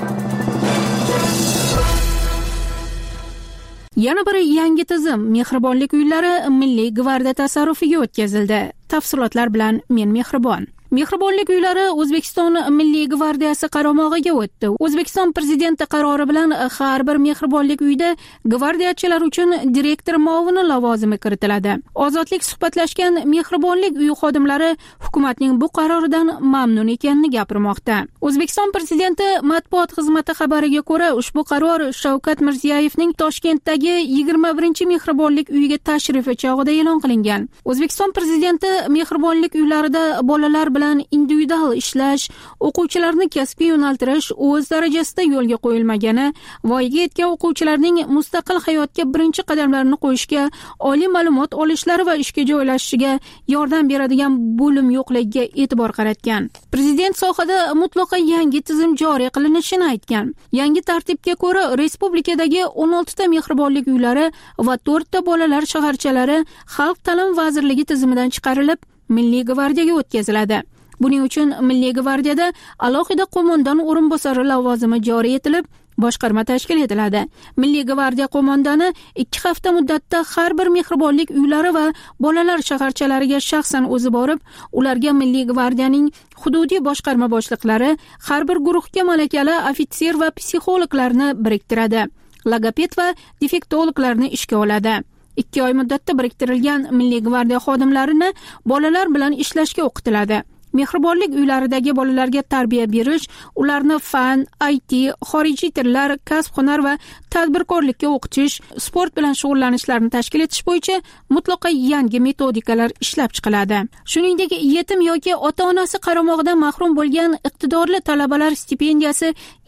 Yana bir yangi tizim Mehribonlik uylari Milliy gvardiya tasarrufiga o'tkazildi. Tafsilotlar bilan men Mehribon. Mehribonlik uylari O'zbekiston Milliy gvardiyasi qaramog'iga o'tdi. O'zbekiston prezidenti qarori bilan har bir mehribonlik uyida gvardiyachilar uchun direktor muovini lavozimi kiritiladi. Ozodlik suhbatlashgan mehribonlik uyi xodimlari hukumatning bu qaroridan mamnun ekanini gapirmoqda. O'zbekiston prezidenti matbuot xizmati xabariga ko'ra, ushbu qaror Shavkat Mirziyoyevning Toshkentdagi 21-mehribonlik uyiga tashrifi chog'ida e'lon qilingan. O'zbekiston prezidenti mehribonlik uylarida bolalar bilan individual ishlash, o'quvchilarni kasbiy yo'naltirish o'z darajasida yo'lga qo'yilmagani, voyaga yetgan o'quvchilarning mustaqil hayotga birinchi qadamlarini qo'yishga, oliy ma'lumot olishlari va ishga joylashishiga yordam beradigan bo'lim yo'qligiga e'tibor qaratgan. Prezident sohada mutlaqo yangi tizim joriy qilinishini aytgan. Yangi tartibga ko'ra respublikadagi 16 ta mehribonlik uylari va 4 ta bolalar shaharchalari Xalq ta'lim vazirligi tizimidan chiqarilib, Milliy gvardiyaga o'tkaziladi. Buning uchun Milliy gvardiyada alohida qo'mondon o'rinbosari lavozimi joriy etilib, boshqarma tashkil etiladi. Milliy gvardiya qo'mondoni 2 hafta muddatda har bir mehribonlik uylari va bolalar shaharchalariga shaxsan o'zi borib, ularga Milliy gvardiyaning hududiy boshqarma boshliqlari, har bir guruhga malakali ofitser va psixologlarni biriktiradi. Logoped va defektologlarni ishga oladi. 2 oy muddatda biriktirilgan Milliy gvardiya xodimlarini bolalar bilan ishlashga o'qitiladi. Mehribonlik uylaridagi bolalarga tarbiya berish, ularni fan, IT, xorijiy tillar, kasb-hunar va tadbirkorlikka o'qitish, sport bilan shug'ullanishlarini tashkil etish bo'yicha mutlaqo yangi metodikalar ishlab chiqiladi. Shuningdek, yetim yoki ota-onasi qaramog'idan mahrum bo'lgan iqtidorli talabalar stipendiyasi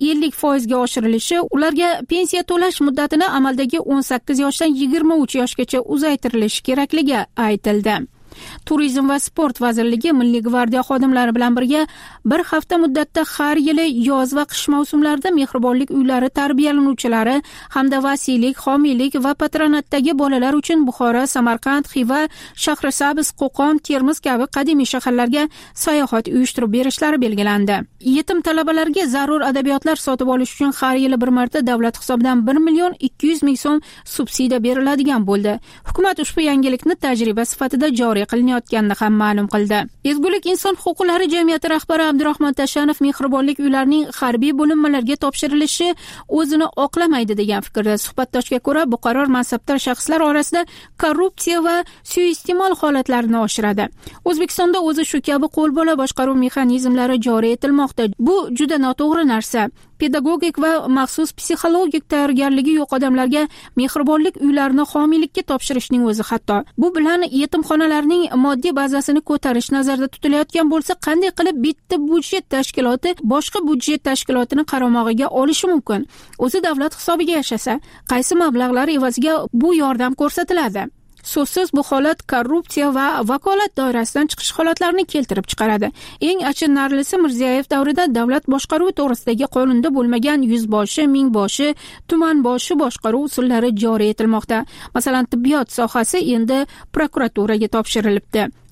50% ga oshirilishi, ularga pensiya to'lash muddatini amaldagi 18 yoshdan 23 yoshgacha uzaytirilishi kerakligi aytildi. Turizm va sport vazirligi Milliy gvardiya xodimlari bilan birga bir hafta muddatda har yili yoz va qish mavsumlarida mehribonlik uylari tarbiyalanuvchilari hamda vasiylik, homiylik va patronatdagi bolalar uchun Buxoro, Samarqand, Xiva, Shahrisabz, Qo'qon, Termiz kabi qadimiy shaharlarga sayohat uyushtirib berishlari belgilandi. Yetim talabalarga zarur adabiyotlar sotib olish uchun har yili bir marta davlat hisobidan 1,200,000 so'm subsidiya beriladigan bo'ldi. Hukumat ushbu yangilikni tajriba sifatida joriy qilinayotganini ham ma'lum qildi. Ezgulik inson huquqlari jamiyati rahbari Abdurahmon Tashanov mehribonlik uylarining harbiy bo'linmalarga topshirilishi o'zini oqlamaydi degan fikrda. Suhbatdoshga ko'ra, bu qaror mansabdor shaxslar orasida korrupsiya va suiiste'mol holatlarini oshiradi. O'zbekistonda o'zi shu kabi qo'lbola boshqaruv mexanizmlari joriy etilmoqda. Bu juda noto'g'ri narsa. Pedagogik va maxsus psixologik tayyorgarligi yo'q odamlarga mehribonlik uylarini homiylikka topshirishning o'zi xato. Bu bilan yetimxonalarning moddiy bazasini ko'tarish nazarda tutilayotgan bo'lsa, qanday qilib bitta budjet tashkiloti boshqa budjet tashkilotini qaramog'iga olishi mumkin? O'zi davlat hisobiga yashasa, qaysi mablag'lar evaziga bu yordam ko'rsatiladi? So'zsiz bu holat korrupsiya va vakolat doirasidan chiqish holatlarini keltirib chiqaradi. Eng achinarlisi, Mirziyoyev davrida davlat boshqaruvi to'g'risidagi qonunda bo'lmagan yuzboshi, mingboshi, tumanboshi boshqaruv usullari joriy etilmoqda. Masalan, tibbiyot sohasi endi prokuraturaga topshirilibdi.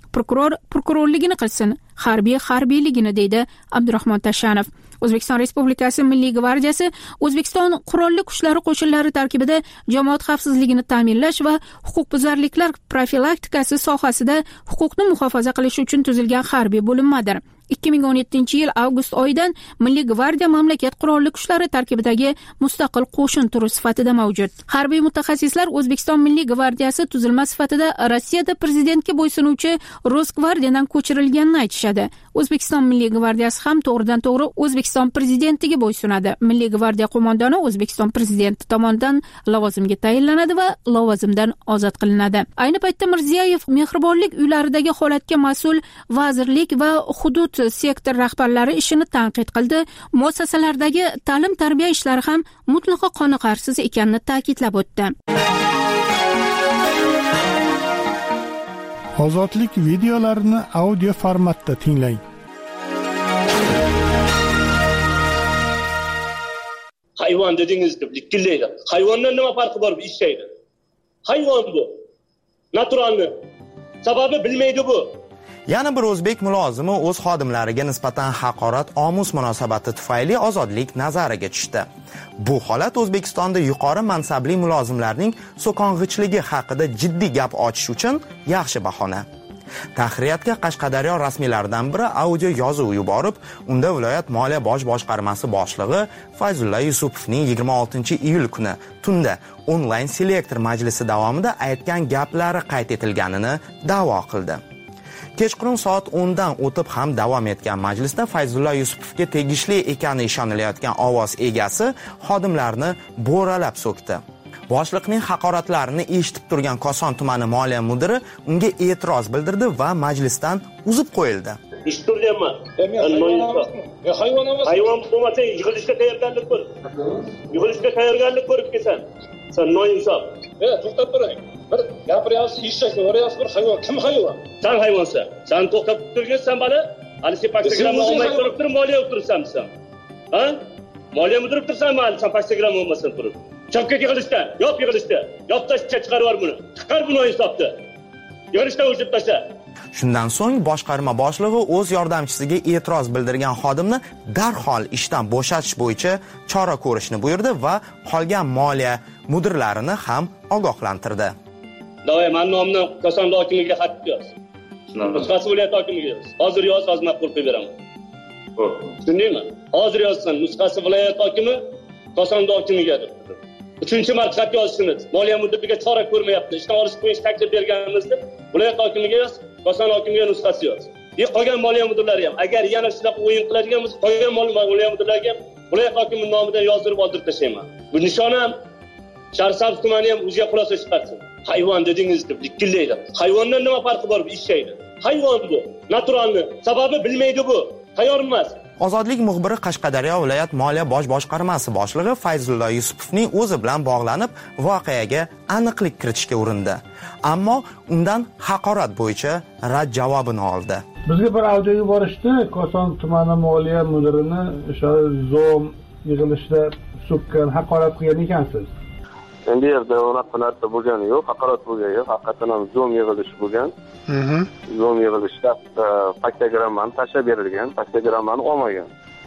prokuror prokurorligini qilsin, harbiy harbiyligini, deydi Abdurahmon Tashanov. O'zbekiston Respublikasi Milliy gvardiyasi O'zbekiston qurolli kuchlari qo'shinlari tarkibida jamoat xavfsizligini ta'minlash va huquqbuzarliklar profilaktikasi sohasida huquqni muhofaza qilish uchun tuzilgan harbiy bo'linmadir. 2017-yil avgust oyidan Milliy gvardiya mamlakat qurolli kuchlari tarkibidagi mustaqil qo'shin turi sifatida mavjud. Harbiy mutaxassislar O'zbekiston Milliy gvardiyasi tuzilma sifatida Rossiyada prezidentga bo'ysunuvchi Rosgvardiyadan ko'chirilganini aytishadi. O'zbekiston Milliy gvardiyasi ham to'g'ridan-to'g'ri O'zbekiston prezidentiga bo'ysunadi. Milliy gvardiya qo'mondoni O'zbekiston prezidenti tomonidan lavozimga tayinlanadi va lavozimdan ozod qilinadi. Ayni paytda Mirziyoyev mehribonlik uylaridagi holatga mas'ul vazirlik va hudud sektor rahbarlari ishini tanqid qildi. Muassasalardagi ta'lim-tarbiya ishlari ham mutlaqo qoniqarsiz ekanini ta'kidlab o'tdi. Ozodlik videolarini audio formatda tinglang. Hayvon dedingiz deb likillaydi. Hayvondan nima farqi bor bu ishlaydi? Hayvon bu. Naturalni. Sababi bilmaydi bu. Yana bir o'zbek mulozimi o'z xodimlariga nisbatan haqorat omuz munosabati tufayli ozodlik nazariga tushdi. Bu holat O'zbekistonda yuqori mansabli mulozimlarning so'kong'ichligi haqida jiddiy gap ochish uchun yaxshi bahona. Tahririyatga Qashqadaryo rasmiylaridan biri audio yozuv yuborib, unda viloyat moliya bosh boshqarmasi boshlig'i Fayzulla Yusupovning 26-iyul kuni tunda onlayn selektor majlisi davomida aytgan gaplari qayd etilganini da'vo qildi. Kechqurun soat 10 dan o'tib ham davom etgan majlisda Fayzulla Yusupovga tegishli ekani ishonilayotgan ovoz egasi xodimlarni bo'ralab so'kdi. Boshliqning haqoratlarini eshitib turgan Koson tumani moliya mudiri unga e'tiroz bildirdi va majlisdan uzib qo'yildi. Ishtirganman. Hayvon bo'lmasa yig'ilishga tayyorgarlik ko'r. Yig'ilishga tayyorgarlik ko'rib kelsan. Sen noinsof. To'xtab turing. Bir gapiryapsiz, eshakni o'rayapsiz, bir hayvon. Kim hayvon? Sen hayvonsan. Sen to'xtab turgansan bana. Ali sen paktagramma olmay turib turib moliya o'tiribsan sen. Ha? Moliya mudirib tursanmi? Ali sen paktagramma olmasan turib. Chapket yig'ilishda, yig'ilishda. Tashga chiqarib yubor buni. Chiqar buni insofda. Yig'ilishda o'chib tasha. Shundan so'ng boshqarma boshlig'i o'z yordamchisiga e'tiroz bildirgan xodimni darhol ishdan bo'shatish bo'yicha chora ko'rishni buyurdi va qolgan moliya mudirlarini ham ogohlantirdi. Davay, men nomimdan Koson hokimiga xat yoz. Nusxasi viloyat hokimiga yoz. Hozir yoz, hozir ma'qul qilib beraman. Tushundingmi? Hozir yozsan, nusxasi viloyat hokimi Koson hokimiga deb. 3-marta xat yozishimiz. Moliya mudiriga chora ko'rmayapti. Ishdan olish bo'yicha taklif berganimizda viloyat hokimiga yoz, Koson hokimiga nusxasi yoz. Qolgan moliya mudirlari ham agar yana shunaqa o'yin qiladigan bo'lsa, qolgan moliya mudirlariga ham viloyat hokimining nomidan yozdirib oldirib tashlayman. Bu nishonam Sharsabz tumani ham o'ziga xulosa chiqarsin. Hayvon dedingiz deb likillaydi. Hayvondan nima farqi bor bu ishlaydi? Hayvon bu. Naturalni. Sababi bilmaydi bu. Tayyor emas. Ozodlik muxbiri Qashqadaryo viloyat moliya bosh boshqarmasi boshlig'i Fayzulla Yusupovning o'zi bilan bog'lanib, voqeaga aniqlik kiritishga urindi. Ammo undan haqorat bo'yicha rad javobini oldi. Bizga bir audio yuborishdi, Koson tumani moliya mudirini o'sha zo'm yig'ilishda so'kkan, haqorat qilgan ekansiz. Endi yerda unaqa narsa bo'lgani yo'q, haqorat bo'lgani yo'q, haqiqatan ham zo'm yig'ilish bo'lgan. Zo'm yig'ilishda faktogrammani tashlab berilgan, faktogrammani olmagan.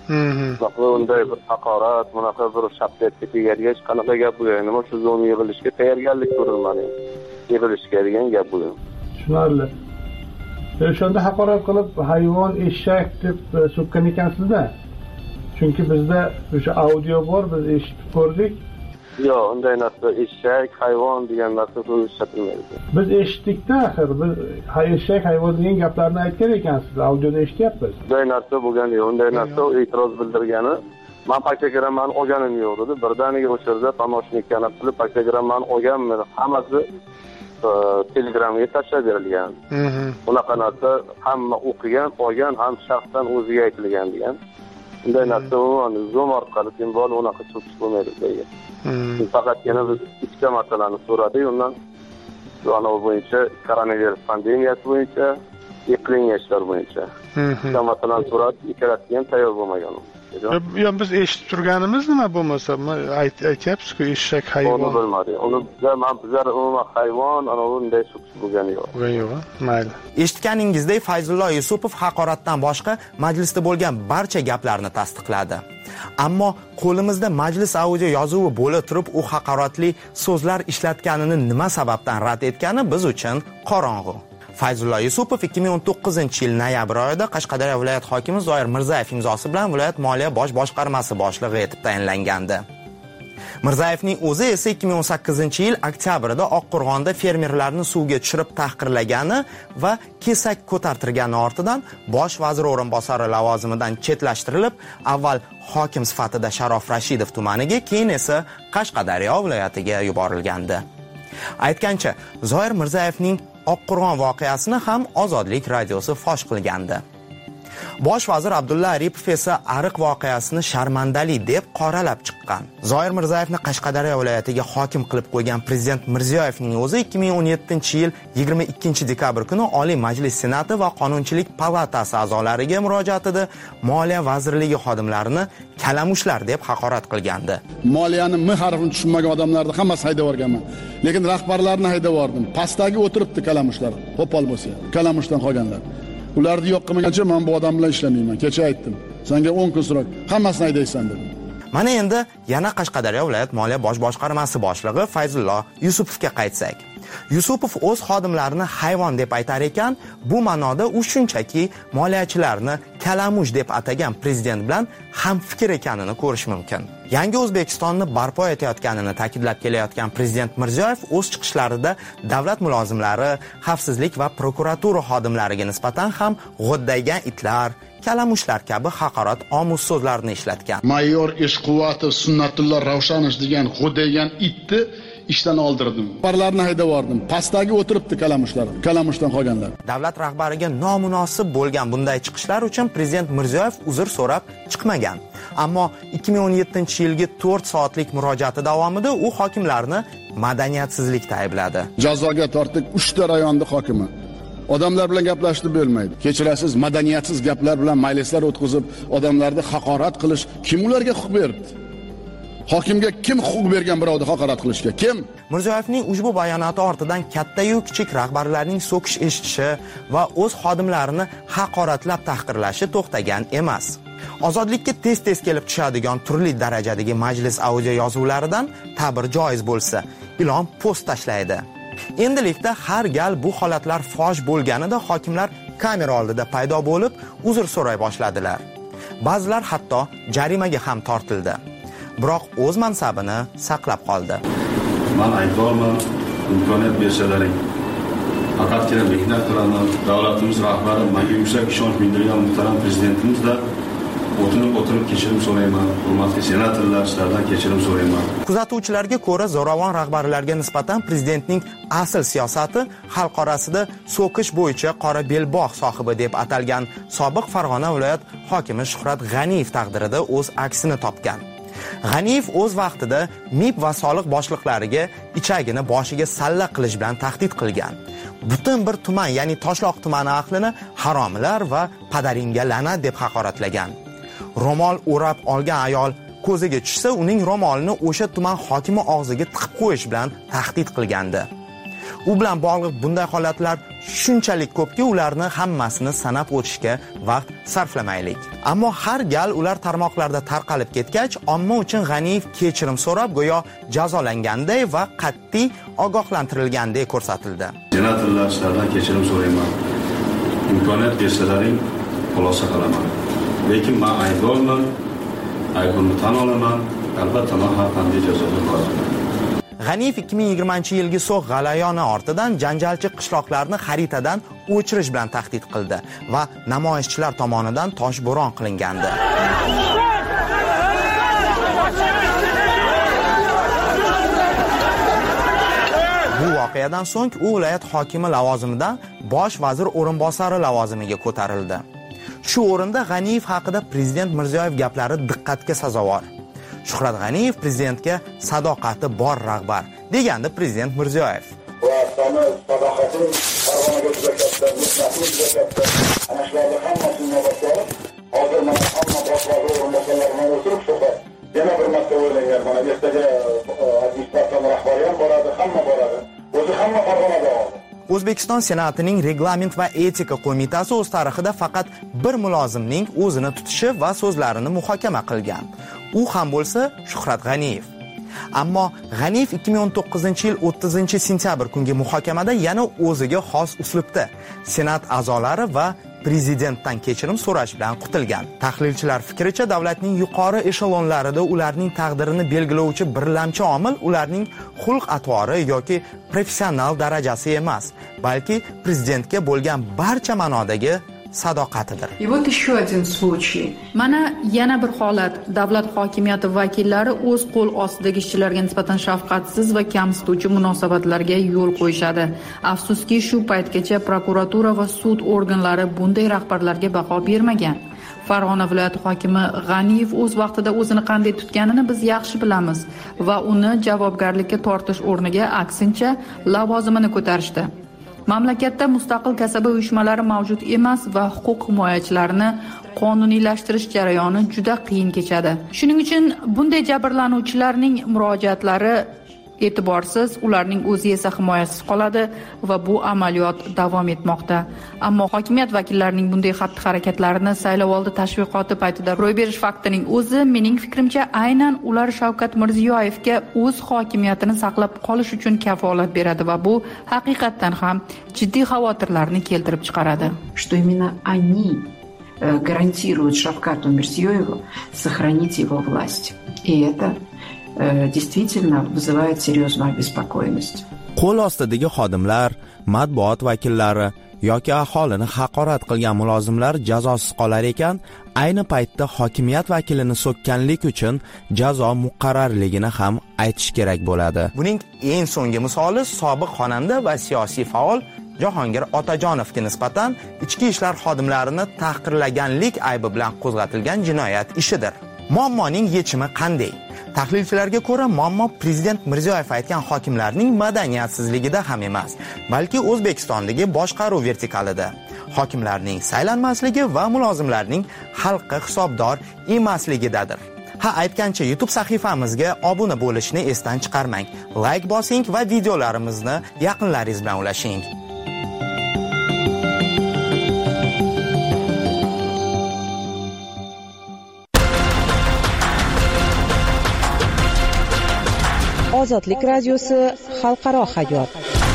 Unday bir haqorat, bunaqa bir shaxsiyatga tegadigan hech qanaqa gap bo'lgan. Nima shu zo'm yig'ilishga tayyorgarlik ko'rilmadi. Yig'ilishga degan gap bo'lgan. Tushunarli. O'shanda haqorat qilib, hayvon, eshak deb so'kkan ekansizda. Chunki bizda o'sha audio bor, biz eshitib ko'rdik. Yo'q, unday narsa eshak, hayvon degan narsa ishlatilmaydi. Biz eshitdik-da, axir biz eshak, hayvon degan gaplarni aytgan ekansiz, audioda eshityapmiz. Unday narsa bo'lgan yo'q, unday narsa e'tiroz bildirgani. Men paktogrammani olganim yo'q edi. Birdaniga o'sha yerda tomoshabin qilib paktogrammani olganman. Hammasi Telegramga tashlab berilgan. Unaqa narsa hamma o'qigan, olgan, ham shaxsan o'ziga aytilgan degan. Unday narsa zo'm orqali simbol unaqa so'kish bo'lmaydi deydi. Faqatgina biz ikkita masalani so'radik, undan shu bo'yicha koronavirus pandemiyasi bo'yicha, qilingan ishlar bo'yicha. Ikkita masalani so'radik, ikkalasiga ham tayyor bo'lmagan. Yo, biz eshitib turganimiz nima bo'lmasa, aytyapsiz-ku, eshak hayvon. Uni bilmadim. Uni bizlar umuman hayvon, ana bunday so'kish bo'lgani yo'q. Mayli. Eshitganingizdek, Fayzullo Yusupov haqoratdan boshqa majlisda bo'lgan barcha gaplarni tasdiqladi. Ammo qo'limizda majlis audio yozuvi bo'la turib, u haqoratli so'zlar ishlatganini nima sababdan rad etgani biz uchun qorong'u. Fayzullo Yusupov 2019-yil noyabr oyida Qashqadaryo viloyat hokimi Zoir Mirzayev imzosi bilan viloyat moliya bosh boshqarmasi boshlig'i etib tayinlangandi. Mirzayevning o'zi esa 2018-yil oktyabrda Oqqo'rg'onda fermerlarni suvga tushirib tahqirlagani va kesak ko'tartirgani ortidan bosh vazir o'rinbosari lavozimidan chetlashtirilib, avval hokim sifatida Sharof Rashidov tumaniga, keyin esa Qashqadaryo viloyatiga yuborilgandi. Aytgancha, Zoir Mirzayevning Oqqo'rg'on voqeasini ham Ozodlik radiosi fosh qilgandi. Bosh vazir Abdulla Aripov esa Ariq voqeasini sharmandali deb qoralab chiqqan. Zoir Mirzayevni Qashqadaryo viloyatiga hokim qilib qo'ygan prezident Mirziyoyevning o'zi 2017-yil 22-dekabr kuni Oliy Majlis Senati va Qonunchilik palatasi a'zolariga murojaatida Moliya vazirligi xodimlarini kalamushlar deb haqorat qilgandi. Moliyani m harfini tushunmagan odamlarni hammasi haydab yuborganman. Lekin rahbarlarni haydab yubordim. Pastdagi o'tiribdi kalamushlar. Qo'pol bo'lsa, kalamushdan qolganlar. Ularni yo'q qilmagancha men bu odam bilan ishlamayman. Kecha aytdim. Senga 10 kun so'rab, hammasini haydaysan dedim. Mana endi yana Qashqadaryo viloyat moliya bosh boshqarmasi boshlig'i Fayzullo Yusupovga qaytsak. Yusupov o'z xodimlarini hayvon deb aytar ekan, bu ma'noda u shunchaki moliyachilarni kalamush deb atagan prezident bilan hamfikr ekanini ko'rish mumkin. Yangi O'zbekistonni barpo etayotganini ta'kidlab kelayotgan prezident Mirziyoyev o'z chiqishlarida davlat mulozimlari, xavfsizlik va prokuratura xodimlariga nisbatan ham g'o'ddaygan itlar, kalamushlar kabi haqorat omuz so'zlarni ishlatgan. Mayor Eshquvvatov Sunnatulloh Ravshanovich degan g'o'ddaygan itni ishdan oldirdim. Barlarni haydab yubordim. Pastdagi o'tiribdi kalamushlar. Kalamushdan qolganlar. Davlat rahbariga nomunosib bo'lgan bunday chiqishlar uchun prezident Mirziyoyev uzr so'rab chiqmagan. Ammo 2017-yilgi 4 soatlik murojaati davomida u hokimlarni madaniyatsizlikda aybladi. Jazoga tortdik 3 ta rayonning hokimi. Odamlar bilan gaplashib bo'lmaydi. Kechirasiz, madaniyatsiz gaplar bilan majlislar o'tkazib, odamlarni haqorat qilish kim ularga huquq berdi? Hokimga kim huquq bergan birovni haqorat qilishga? Kim? Mirziyoyevning ushbu bayonoti ortidan katta-yu kichik rahbarlarning so'kish eshitishi va o'z xodimlarini haqoratlab tahqirlashi to'xtagan emas. Ozodlikka tez-tez kelib tushadigan turli darajadagi majlis audio yozuvlaridan ta'bir joiz bo'lsa, ilon post tashlaydi. Endilikda har gal bu holatlar fosh bo'lganida hokimlar kamera oldida paydo bo'lib, uzr so'ray boshladilar. Ba'zilar hatto jarimaga ham tortildi. Biroq o'z mansabini saqlab qoldi. Men aybdorman, imkoniyat bersalaring. Faqatgina mehnat qilaman. Davlatimiz rahbari, menga yuksak ishonch bildirgan muhtaram prezidentimizda o'tirib kechirim so'rayman. Hurmatli senatorlar, sizlardan kechirim so'rayman. Kuzatuvchilarga ko'ra, zo'ravon rahbarlarga nisbatan prezidentning asl siyosati xalq orasida so'kish bo'yicha qora belbog' sohibi deb atalgan sobiq Farg'ona viloyat hokimi Shuhrat G'aniyev taqdirida o'z aksini topgan. G'aniyev o'z vaqtida MIB va soliq boshliqlariga ichagini boshiga salla qilish bilan tahdid qilgan. Butun bir tuman, ya'ni Toshloq tumani ahlini haromilar va padaringga la'nat deb haqoratlagan. Ro'mol o'rab olgan ayol ko'ziga tushsa, uning ro'molini o'sha tuman hokimi og'ziga tiqib qo'yish bilan tahdid qilgandi. U bilan bog'liq bunday holatlar shunchalik ko'pki, ularni hammasini sanab o'tishga vaqt sarflamaylik. Ammo har gal ular tarmoqlarda tarqalib ketgach, omma uchun G'aniyev kechirim so'rab, go'yo jazolanganday va qat'iy ogohlantirilganday ko'rsatildi. Senatorlar, sizlardan kechirim so'rayman. Imkoniyat bersalaring, xulosa qilaman. Lekin men aybdorman, aybimni tan olaman, albatta men har qanday jazoga hozirman. G'aniyev 2020-yilgi so'q g'alayoni ortidan janjalchi qishloqlarni xaritadan o'chirish bilan tahdid qildi va namoyishchilar tomonidan toshbo'ron qilingandi. Bu voqeadan so'ng u viloyat hokimi lavozimidan bosh vazir o'rinbosari lavozimiga ko'tarildi. Shu o'rinda G'aniyev haqida prezident Mirziyoyev gaplari diqqatga sazovor. Shuhrat G'aniyev prezidentga sadoqati bor rahbar degandi prezident Mirziyoyev. vaziri o'rinbosarlaridan o'tirib suhbat yana bir marta o'ylangan. Mana ertaga administratsiya rahbari ham boradi, hamma boradi. O'zi hamma Farg'onada oldi. O'zbekiston Senatining Reglament va etika qo'mitasi o'z tarixida faqat bir mulozimning o'zini tutishi va so'zlarini muhokama qilgan. U ham bo'lsa Shuhrat G'aniyev. Ammo G'aniyev 2019-yil 30-sentyabr kungi muhokamada yana o'ziga xos uslubda Senat a'zolari va prezidentdan kechirim so'rash bilan qutilgan. Tahlilchilar fikricha, davlatning yuqori eshelonlarida ularning taqdirini belgilovchi birlamchi omil ularning xulq-atvori yoki professional darajasi emas, balki prezidentga bo'lgan barcha ma'nodagi sadoqatidir. И вот еще один случай. Mana yana bir holat. Davlat hokimiyati vakillari o'z qo'l ostidagi ishchilarga nisbatan shafqatsiz va kamsituvchi munosabatlarga yo'l qo'yishadi. Afsuski, shu paytgacha prokuratura va sud organlari bunday rahbarlarga baho bermagan. Farg'ona viloyati hokimi G'aniyev o'z vaqtida o'zini qanday tutganini biz yaxshi bilamiz va uni javobgarlikka tortish o'rniga aksincha lavozimini ko'tarishdi. Mamlakatda mustaqil kasaba uyushmalari mavjud emas va huquq himoyachilarini qonuniylashtirish jarayoni juda qiyin kechadi. Shuning uchun bunday jabrlanuvchilarning murojaatlari e'tiborsiz, ularning o'zi esa himoyasiz qoladi va bu amaliyot davom etmoqda. Ammo hokimiyat vakillarining bunday xatti-harakatlarini saylovoldi tashviqoti paytida ro'y berish faktining o'zi mening fikrimcha aynan ular Shavkat Mirziyoyevga o'z hokimiyatini saqlab qolish uchun kafolat beradi va bu haqiqatan ham jiddiy xavotirlarni keltirib chiqaradi. Что именно они гарантируют Шавкату Мирзиёеву сохранить его власть. И это действительно вызывает серьезную обеспокоенность. Qo'l ostidagi xodimlar, matbuot vakillari yoki aholini haqorat qilgan mulozimlar jazosiz qolar ekan, ayni paytda hokimiyat vakilini so'kkanlik uchun jazo muqarrarligini ham aytish kerak bo'ladi. Buning eng so'nggi misoli sobiq xonanda va siyosiy faol Jahongir Otajonovga nisbatan ichki ishlar xodimlarini tahqirlaganlik aybi bilan qo'zg'atilgan jinoyat ishidir. Muammoning yechimi qanday? Tahlilchilarga ko'ra, muammo prezident Mirziyoyev aytgan hokimlarning madaniyatsizligida ham emas, balki O'zbekistondagi boshqaruv vertikalida. Hokimlarning saylanmasligi va mulozimlarning xalqqa hisobdor emasligidadir. Aytgancha YouTube sahifamizga obuna bo'lishni esdan chiqarmang. Like bosing va videolarimizni yaqinlaringiz bilan ulashing. Ozodlik radiosi xalqaro hayot.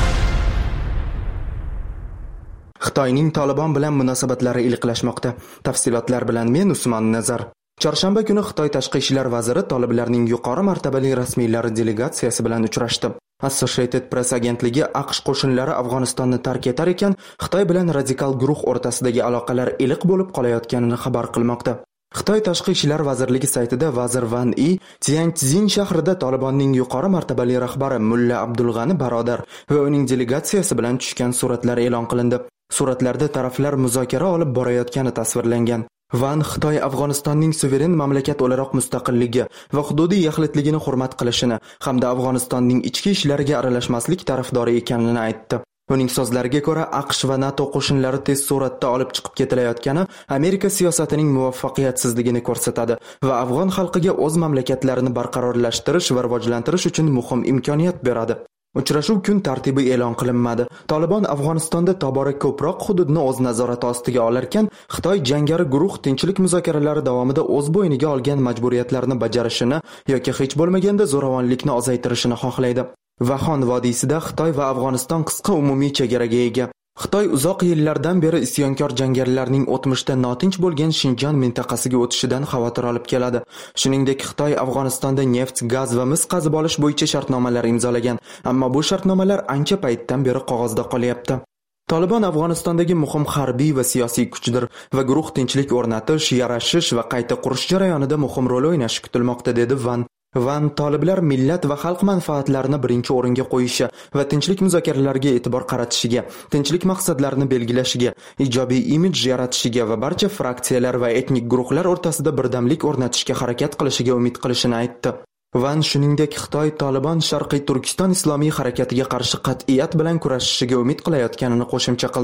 Xitoyning Tolibon bilan munosabatlari iliqlashmoqda. Tafsilotlar bilan men Usmon Nazar. Chorshanba kuni Xitoy tashqi ishlar vaziri toliblarning yuqori martabali rasmiylari delegatsiyasi bilan uchrashdi. Associated Press agentligi AQSh qo'shinlari Afg'onistonni tark etar ekan, Xitoy bilan radikal guruh o'rtasidagi aloqalar iliq bo'lib qolayotganini xabar qilmoqda. Xitoy tashqi ishlar vazirligi saytida vazir Van Yi Tianjin shahrida Tolibonning yuqori martabali rahbari Mulla Abdulg'ani Barodar va uning delegatsiyasi bilan tushgan suratlar e'lon qilindi. Suratlarda taraflar muzokara olib borayotgani tasvirlangan. Van Xitoy Afg'onistonning suveren mamlakat o'laroq mustaqilligi va hududiy yaxlitligini hurmat qilishini hamda Afg'onistonning ichki ishlariga aralashmaslik tarafdori ekanini aytdi. Uning so'zlariga ko'ra, AQSh va NATO qo'shinlari tez suratda olib chiqib ketilayotgani Amerika siyosatining muvaffaqiyatsizligini ko'rsatadi va afg'on xalqiga o'z mamlakatlarini barqarorlashtirish va rivojlantirish uchun muhim imkoniyat beradi. Uchrashuv kun tartibi e'lon qilinmadi. Tolibon Afg'onistonda tobora ko'proq hududni o'z nazorati ostiga olarkan, Xitoy jangari guruh tinchlik muzokaralari davomida o'z bo'yniga olgan majburiyatlarni bajarishini yoki hech bo'lmaganda zo'ravonlikni ozaytirishini xohlaydi. Vaxon vodiysida Xitoy va Afg'oniston qisqa umumiy chegaraga ega. Xitoy uzoq yillardan beri isyonkor jangarilarning o'tmishda notinch bo'lgan Shinjon mintaqasiga o'tishidan xavotir olib keladi. Shuningdek, Xitoy Afg'onistonda neft, gaz va mis qazib olish bo'yicha shartnomalar imzolagan, ammo bu shartnomalar ancha paytdan beri qog'ozda qolyapti. Tolibon Afg'onistondagi muhim harbiy va siyosiy kuchdir va guruh tinchlik o'rnatish, yarashish va qayta qurish jarayonida muhim rol o'ynashi kutilmoqda, dedi Van toliblar millat va xalq manfaatlarini birinchi o'ringa qo'yishi va tinchlik muzokaralariga e'tibor qaratishiga, tinchlik maqsadlarini belgilashiga, ijobiy imij yaratishiga va barcha fraksiyalar va etnik guruhlar o'rtasida birdamlik o'rnatishga harakat qilishiga umid qilishini aytdi. Van shuningdek Xitoy Tolibon Sharqiy Turkiston islomiy harakatiga qarshi qat'iyat bilan kurashishiga umid qilayotganini qo'shimcha qildi.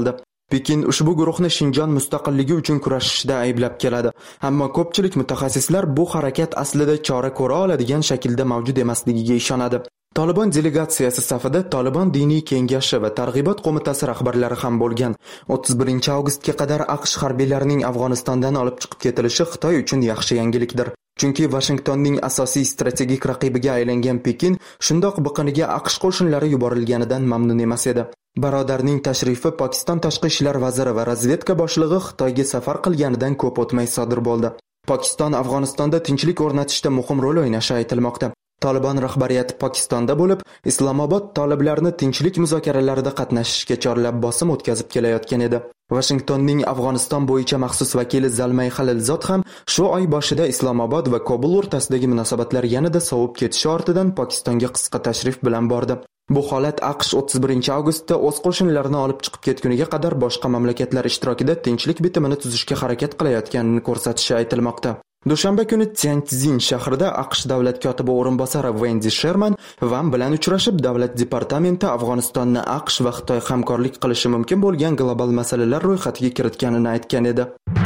Pekin ushbu guruhni Shinjon mustaqilligi uchun kurashishda ayblab keladi. Ammo ko'pchilik mutaxassislar bu harakat aslida chora ko'ra oladigan shaklda mavjud emasligiga ishonadi. Taliban delegatsiyasi safida Taliban diniy kengashi va targ'ibot qo'mitasi rahbarlari ham bo'lgan. 31-avgustga qadar AQSh harbiylarining Afg'onistondan olib chiqib ketilishi Xitoy uchun yaxshi yangilikdir. Chunki Washingtonning asosiy strategik raqibiga aylangan Pekin shundoq biqiniga AQSh qo'shinlari yuborilganidan mamnun emas edi. Barodarning tashrifi Pokiston tashqi ishlar vaziri va razvedka boshlig'i Xitoyga safar qilganidan ko'p o'tmay sodir bo'ldi. Pokiston Afg'onistonda tinchlik o'rnatishda muhim rol o'ynashi aytilmoqda. Taliban rahbariyati Pokistonda bo'lib, Islomobod toliblarni tinchlik muzokaralarida qatnashishga chorlab bosim o'tkazib kelayotgan edi. Washingtonning Afg'oniston bo'yicha maxsus vakili Zalmay Xalilzod ham shu oy boshida Islomobod va Kobul o'rtasidagi munosabatlar yanada sovib ketishi ortidan Pokistonga qisqa tashrif bilan bordi. Bu holat AQSh 31-avgustda o'z qo'shinlarini olib chiqib ketguniga qadar boshqa mamlakatlar ishtirokida tinchlik bitimini tuzishga harakat qilayotganini ko'rsatishi aytilmoqda. Dushanba kuni Tianjin shahrida AQSh davlat kotibi o'rinbosari Wendy Sherman Van bilan uchrashib, davlat departamenti Afg'onistonni AQSh va Xitoy hamkorlik qilishi mumkin bo'lgan global masalalar ro'yxatiga kiritganini aytgan edi.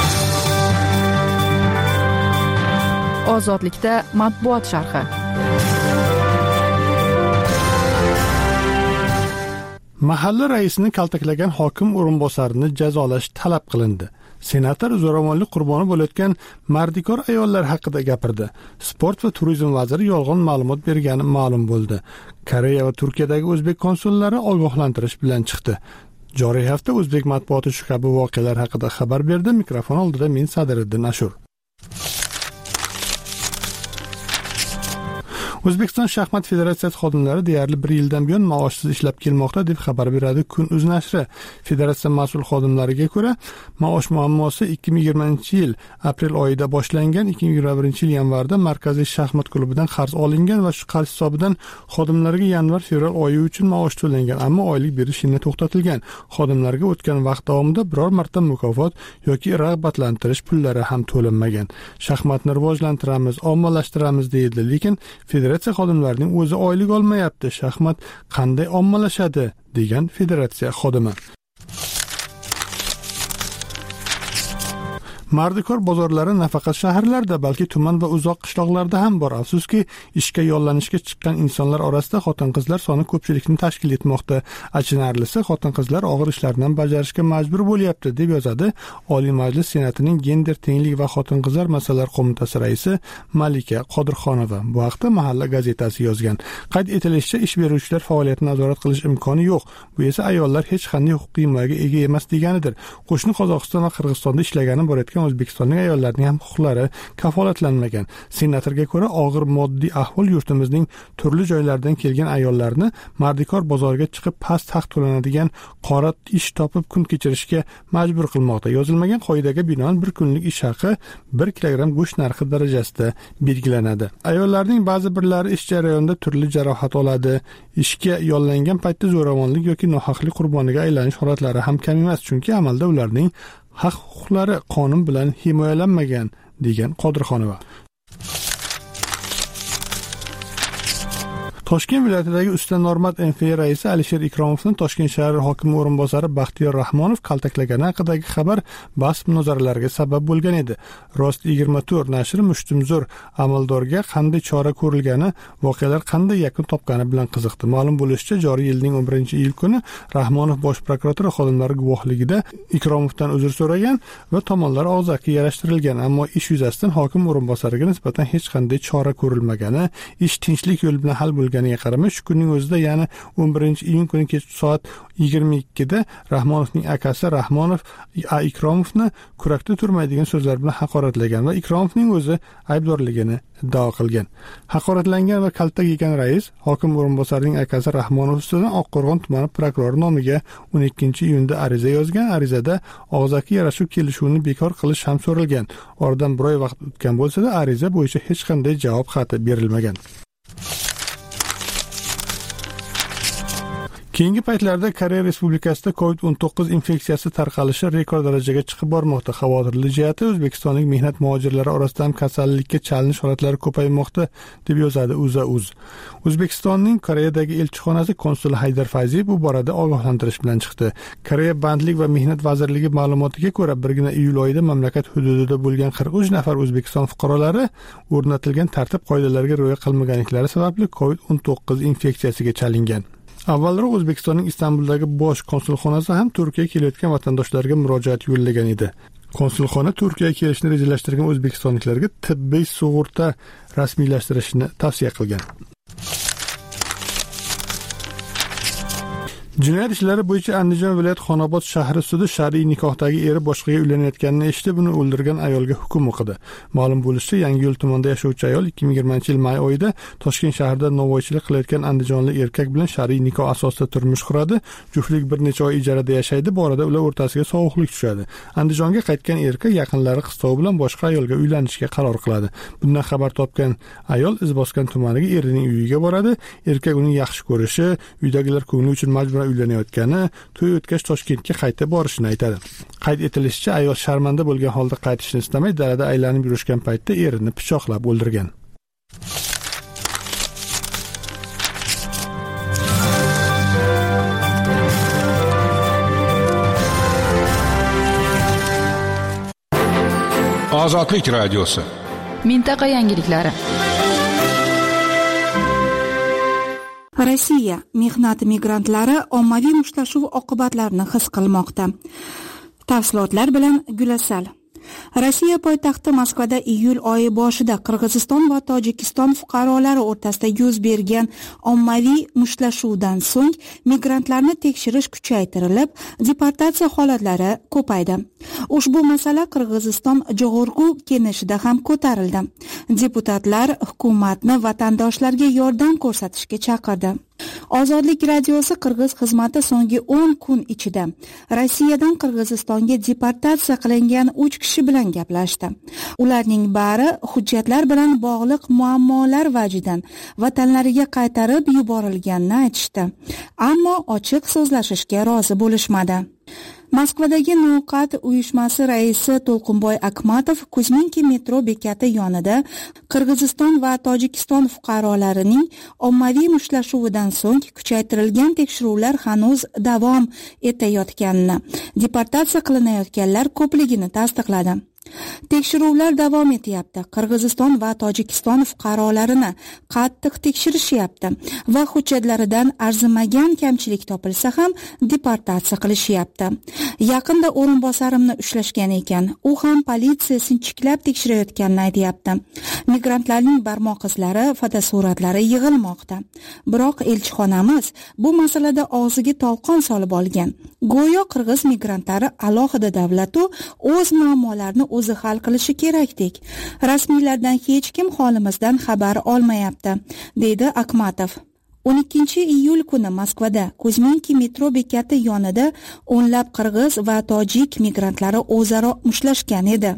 Ozodlikda matbuot sharhi. Mahalla raisini kaltaklagan hokim o'rinbosarini jazolash talab qilindi. Senator zo'ravonlik qurboni bo'layotgan mardikor ayollar haqida gapirdi. Sport va turizm vaziri yolg'on ma'lumot bergani ma'lum bo'ldi. Koreya va Turkiyadagi o'zbek konsullari ogohlantirish bilan chiqdi. Joriy hafta o'zbek matbuoti shu kabi voqealar haqida xabar berdi. Mikrofon oldida men Sadiriddin Ashur. O'zbekiston shaxmat federatsiyasi xodimlari deyarli 1 yildan buyon maoshsiz ishlab kelmoqda deb xabar beradi Kun.uz nashri. Federatsiya mas'ul xodimlariga ko'ra, maosh muammosi 2020-yil aprel oyida boshlangan. 2021-yil yanvarda Markaziy shaxmat klubidan qarz olingan va shu qarz hisobidan xodimlarga yanvar-fevral oyi uchun maosh to'langan, ammo oylik berish yana to'xtatilgan. Xodimlarga o'tgan vaqt davomida biror marta mukofot yoki rag'batlantirish pullari ham to'lanmagan. Shaxmatni rivojlantiramiz, ommalashtiramiz deyildi, lekin federatsiya xodimlarining o'zi oylik olmayapti. Shaxmat qanday ommalashadi, degan federatsiya xodimi. Mardikor bozorlari nafaqat shaharlarda, balki tuman va uzoq qishloqlarda ham bor. Afsuski, ishga yollanishga chiqqan insonlar orasida xotin-qizlar soni ko'pchilikni tashkil etmoqda. Achinarlisi, xotin-qizlar og'ir ishlarni bajarishga majbur bo'lyapti, deb yozadi Oliy Majlis Senatining Gender tenglik va xotin-qizlar masalalar qo'mitasi raisi Malika Qodirxonova. Bu haqda Mahalla gazetasi yozgan. Qayd etilishicha, ish beruvchilar faoliyatini nazorat qilish imkoni yo'q. Bu esa ayollar hech qanday huquqiy himoyaga ega emas deganidir. Qo'shni Qozog'iston va Qirg'izistonda ishlagani borayotgan O'zbekistonning ayollarining ham huquqlari kafolatlanmagan. Senatorga ko'ra, og'ir moddiy ahvol yurtimizning turli joylaridan kelgan ayollarni mardikor bozorga chiqib past haq to'lanadigan qora ish topib kun kechirishga majbur qilmoqda. Yozilmagan qoidaga binoan bir kunlik ish haqi 1 kilogramm go'sht narxi darajasida belgilanadi. Ayollarning ba'zi birlari ish jarayonida turli jarohat oladi. Ishga yollangan paytda zo'ravonlik yoki nohaqlik qurboniga aylanish holatlari ham kam emas, chunki amalda ularning haq-huquqlari qonun bilan himoyalanmagan, degan Qodirxonova. Toshkent viloyatidagi Usta Normat MFA raisi Alisher Ikromovni Toshkent shahar hokimi o'rinbosari Baxtiyor Rahmonov kaltaklagani haqidagi xabar bahs munozaralarga sabab bo'lgan edi. Rost 24 nashri mushtumzo'r amaldorga qanday chora ko'rilgani, voqealar qanday yakun topgani bilan qiziqdi. Ma'lum bo'lishicha, joriy yilning 11-iyul kuni Rahmonov bosh prokuratura xodimlari guvohligida Ikromovdan uzr so'ragan va tomonlar og'zaki yarashtirilgan, ammo ish yuzasidan hokim o'rinbosariga nisbatan hech qanday chora ko'rilmagani, ish tinchlik yo'l bilan hal bo'lgan qaramay, shu kunning o'zida, ya'ni 11-iyun kuni kech soat 22 da Rahmonovning akasi Rahmonov Ikromovni kurakda turmaydigan so'zlar bilan haqoratlagan va Ikromovning o'zi aybdorligini iddao qilgan. Haqoratlangan va kaltak yegan rais hokim o'rinbosarining akasi Rahmonov ustidan Oqqo'rg'on tumani prokurori nomiga 12-iyunda ariza yozgan. Arizada og'zaki yarashuv kelishuvini bekor qilish ham so'ralgan. Oradan bir oy vaqt o'tgan bo'lsa-da, ariza bo'yicha hech qanday javob xati berilmagan. Keyingi paytlarda Koreya Respublikasida COVID-19 infeksiyasi tarqalishi rekord darajaga chiqib bormoqda. Xavotirli jihati O'zbekistonlik mehnat muhojirlari orasida ham kasallikka chalinish holatlari ko'paymoqda, deb yozadi UzAuz. O'zbekistonning Koreyadagi elchixonasi konsuli Haydar Fayziyev bu borada ogohlantirish bilan chiqdi. Koreya bandlik va mehnat vazirligi ma'lumotiga ko'ra, birgina iyul oyida mamlakat hududida bo'lgan 43 nafar O'zbekiston fuqarolari o'rnatilgan tartib qoidalariga rioya qilmaganliklari sababli COVID-19 infeksiyasiga chalingan. Avvalroq O'zbekistonning Istanbuldagi bosh konsulxonasi ham Turkiyaga kelayotgan vatandoshlarga murojaat yo'llagan edi. Konsulxona Turkiyaga kelishni rejalashtirgan o'zbekistonliklarga tibbiy sug'urta rasmiylashtirishni tavsiya qilgan. Jinoyat ishlari bo'yicha Andijon viloyat Xonobod shahri sudi shar'iy nikohdagi eri boshqaga uylanayotganini eshitib, uni o'ldirgan ayolga hukm o'qidi. Ma'lum bo'lishicha, Yangiyo'l tumanida yashovchi ayol 2020-yil may oyida Toshkent shahrida novvoychilik qilayotgan andijonlik erkak bilan shar'iy nikoh asosida turmush quradi. Juftlik bir necha oy ijarada yashaydi, borada ular o'rtasiga sovuqlik tushadi. Andijonga qaytgan erkak yaqinlari qistovi bilan boshqa ayolga uylanishga qaror qiladi. Bundan xabar topgan ayol Izboskan tumaniga erining uyiga boradi. Erkak uning yaxshi ko'rishi, uydagilar ko'ngli uchun majburan uylanayotgani, to'y o'tgach Toshkentga qaytib borishini aytadi. Qayd etilishicha, ayol sharmanda bo'lgan holda qaytishni istamay, dalada aylanib yurishgan paytda erini pichoqlab o'ldirgan. Ozodlik radiosi. Mintaqa yangiliklari. Rossiya mehnat migrantlari ommaviy mushtlashuv oqibatlarini his qilmoqda. Tafsilotlar bilan Gulasal. Rossiya poytaxti Moskvada iyul oyi boshida Qirg'iziston va Tojikiston fuqarolari o'rtasida yuz bergan ommaviy mushtlashuvdan so'ng migrantlarni tekshirish kuchaytirilib, deportatsiya holatlari ko'paydi. Ushbu masala Qirg'iziston Jog'org'u kengashida ham ko'tarildi. Deputatlar hukumatni vatandoshlarga yordam ko'rsatishga chaqirdi. Ozodlik radiosi Qirg'iz xizmati so'nggi 10 kun ichida Rossiyadan Qirg'izistonga deportatsiya qilingan 3 kishi bilan gaplashdi. Ularning bari hujjatlar bilan bog'liq muammolar vajidan vatanlariga qaytarib yuborilganini aytishdi. Ammo ochiq so'zlashishga rozi bo'lishmadi. Moskvadagi Nuqat uyushmasi raisi To'lqinboy Akmatov Kuzminki metro bekati yonida Qirg'iziston va Tojikiston fuqarolarining ommaviy mushlashuvidan so'ng kuchaytirilgan tekshiruvlar hanuz davom etayotganini, deportatsiya qilinayotganlar ko'pligini tasdiqladi. Tekshiruvlar davom etyapti. Qirg'iziston va Tojikiston fuqarolarini qattiq tekshirishyapti va hujjatlaridan arzimagan kamchilik topilsa ham deportatsiya qilishyapti. Yaqinda o'rinbosarimni ushlashgan ekan. U ham politsiya sinchiklab tekshirayotganini aytayapti. Migrantlarning barmoq izlari, fotosuratlari yig'ilmoqda. Biroq elchixonamiz bu masalada og'ziga tolqon solib olgan. Go'yo qirg'iz migrantlari alohida davlatu o'z muammolarini o'zi hal qilishi kerakdek. Rasmiylardan hech kim holimizdan xabar olmayapti, deydi Akmatov. 12-iyul kuni Moskvada Kuzminki metro bekati yonida o'nlab qirg'iz va tojik migrantlari o'zaro mushlashgan edi.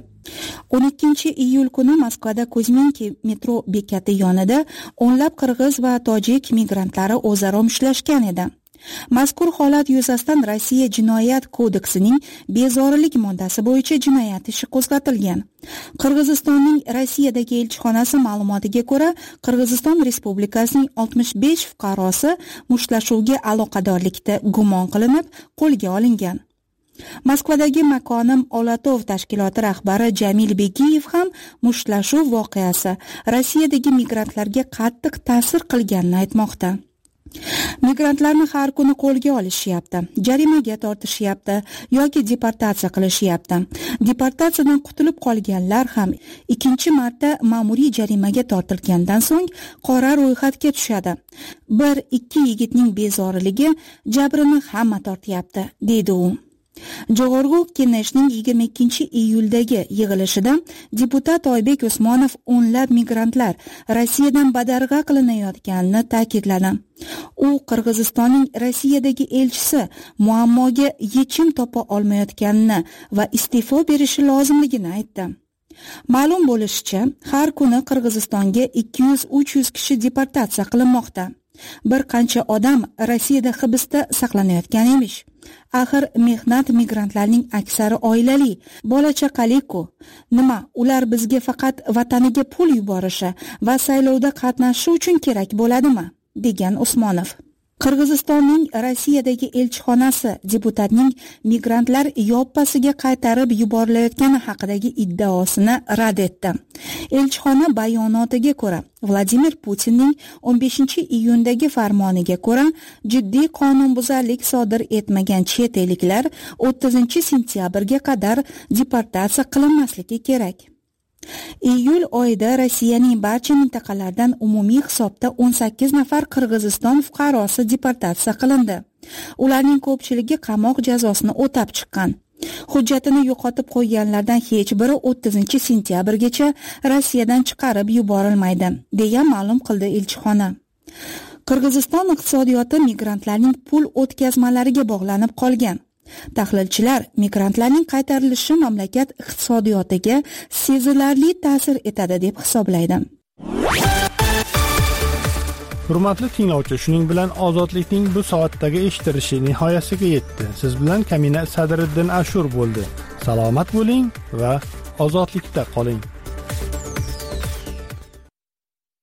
12-iyul kuni Moskvada Kuzminki metro bekati yonida o'nlab qirg'iz va tojik migrantlari o'zaro mushlashgan edi. Mazkur holat yuzasidan Rossiya Jinoyat kodeksining bezorilik moddasi bo'yicha jinoyat ishi qo'zg'atilgan. Qirg'izistonning Rossiyadagi elchixonasi ma'lumotiga ko'ra, Qirg'iziston Respublikasining 65 fuqarosi mushtlashuvga aloqadorlikda gumon qilinib, qo'lga olingan. Moskvadagi Makonim Olatov tashkiloti rahbari Jamil Begiyev ham mushlashuv voqeasi Rossiyadagi migrantlarga qattiq ta'sir qilganini aytmoqda. Migrantlarni har kuni qo'lga olishyapti, jarimaga tortishyapti yoki deportatsiya qilishyapti. Deportatsiyadan qutulib qolganlar ham ikkinchi marta ma'muriy jarimaga tortilgandan so'ng qora ro'yxatga tushadi. 1-2 yigitning bezoriligi jabrini hamma tortyapti, deydi u. Jog'org'u kengashning 22-iyuldagi yig'ilishida deputat Oybek Usmonov o'nlab migrantlar Rossiyadan badarg'a qilinayotganini ta'kidladi. U Qirg'izistonning Rossiyadagi elchisi muammoga yechim topa olmayotganini va iste'fo berishi lozimligini aytdi. Ma'lum bo'lishicha, har kuni Qirg'izistonga 200-300 kishi deportatsiya qilinmoqda. Bir qancha odam Rossiyada hibsda saqlanayotgan emish. Axir mehnat migrantlarning aksari oilali, bola-chaqali-ku. Nima, ular bizga faqat vataniga pul yuborishi va saylovda qatnashishi uchun kerak bo'ladimi? Degan Usmonov. Qirg'izistonning Rossiyadagi elchixonasi deputatning migrantlar yoppasiga qaytarib yuborilayotgani haqidagi iddaosini rad etdi. Elchixona bayonotiga ko'ra, Vladimir Putinning 15-iyundagi farmoniga ko'ra, jiddiy qonunbuzarlik sodir etmagan chet elliklar 30-sentyabrga qadar deportatsiya qilinmasligi kerak. Iyul oyida Rossiyaning barcha mintaqalaridan umumiy hisobda 18 nafar Qirg'iziston fuqarosi deportatsiya qilindi. Ularning ko'pchiligi qamoq jazosini o'tab chiqqan. Hujjatini yo'qotib qo'yganlardan hech biri 30-sentyabrgacha Rossiyadan chiqarib yuborilmaydi, deya ma'lum qildi elchixona. Qirg'iziston iqtisodiyoti migrantlarning pul o'tkazmalariga bog'lanib qolgan. Tahlilchilar migrantlarning qaytarilishi mamlakat iqtisodiyotiga sezilarli ta'sir etadi deb hisoblaydi. Hurmatli tinglovchi, shuning bilan ozodlikning bu soatdagi eshitilishi nihoyasiga yetdi. Siz bilan Kamina Sadriddin Ashur bo'ldi. Salomat bo'ling va ozodlikda qoling.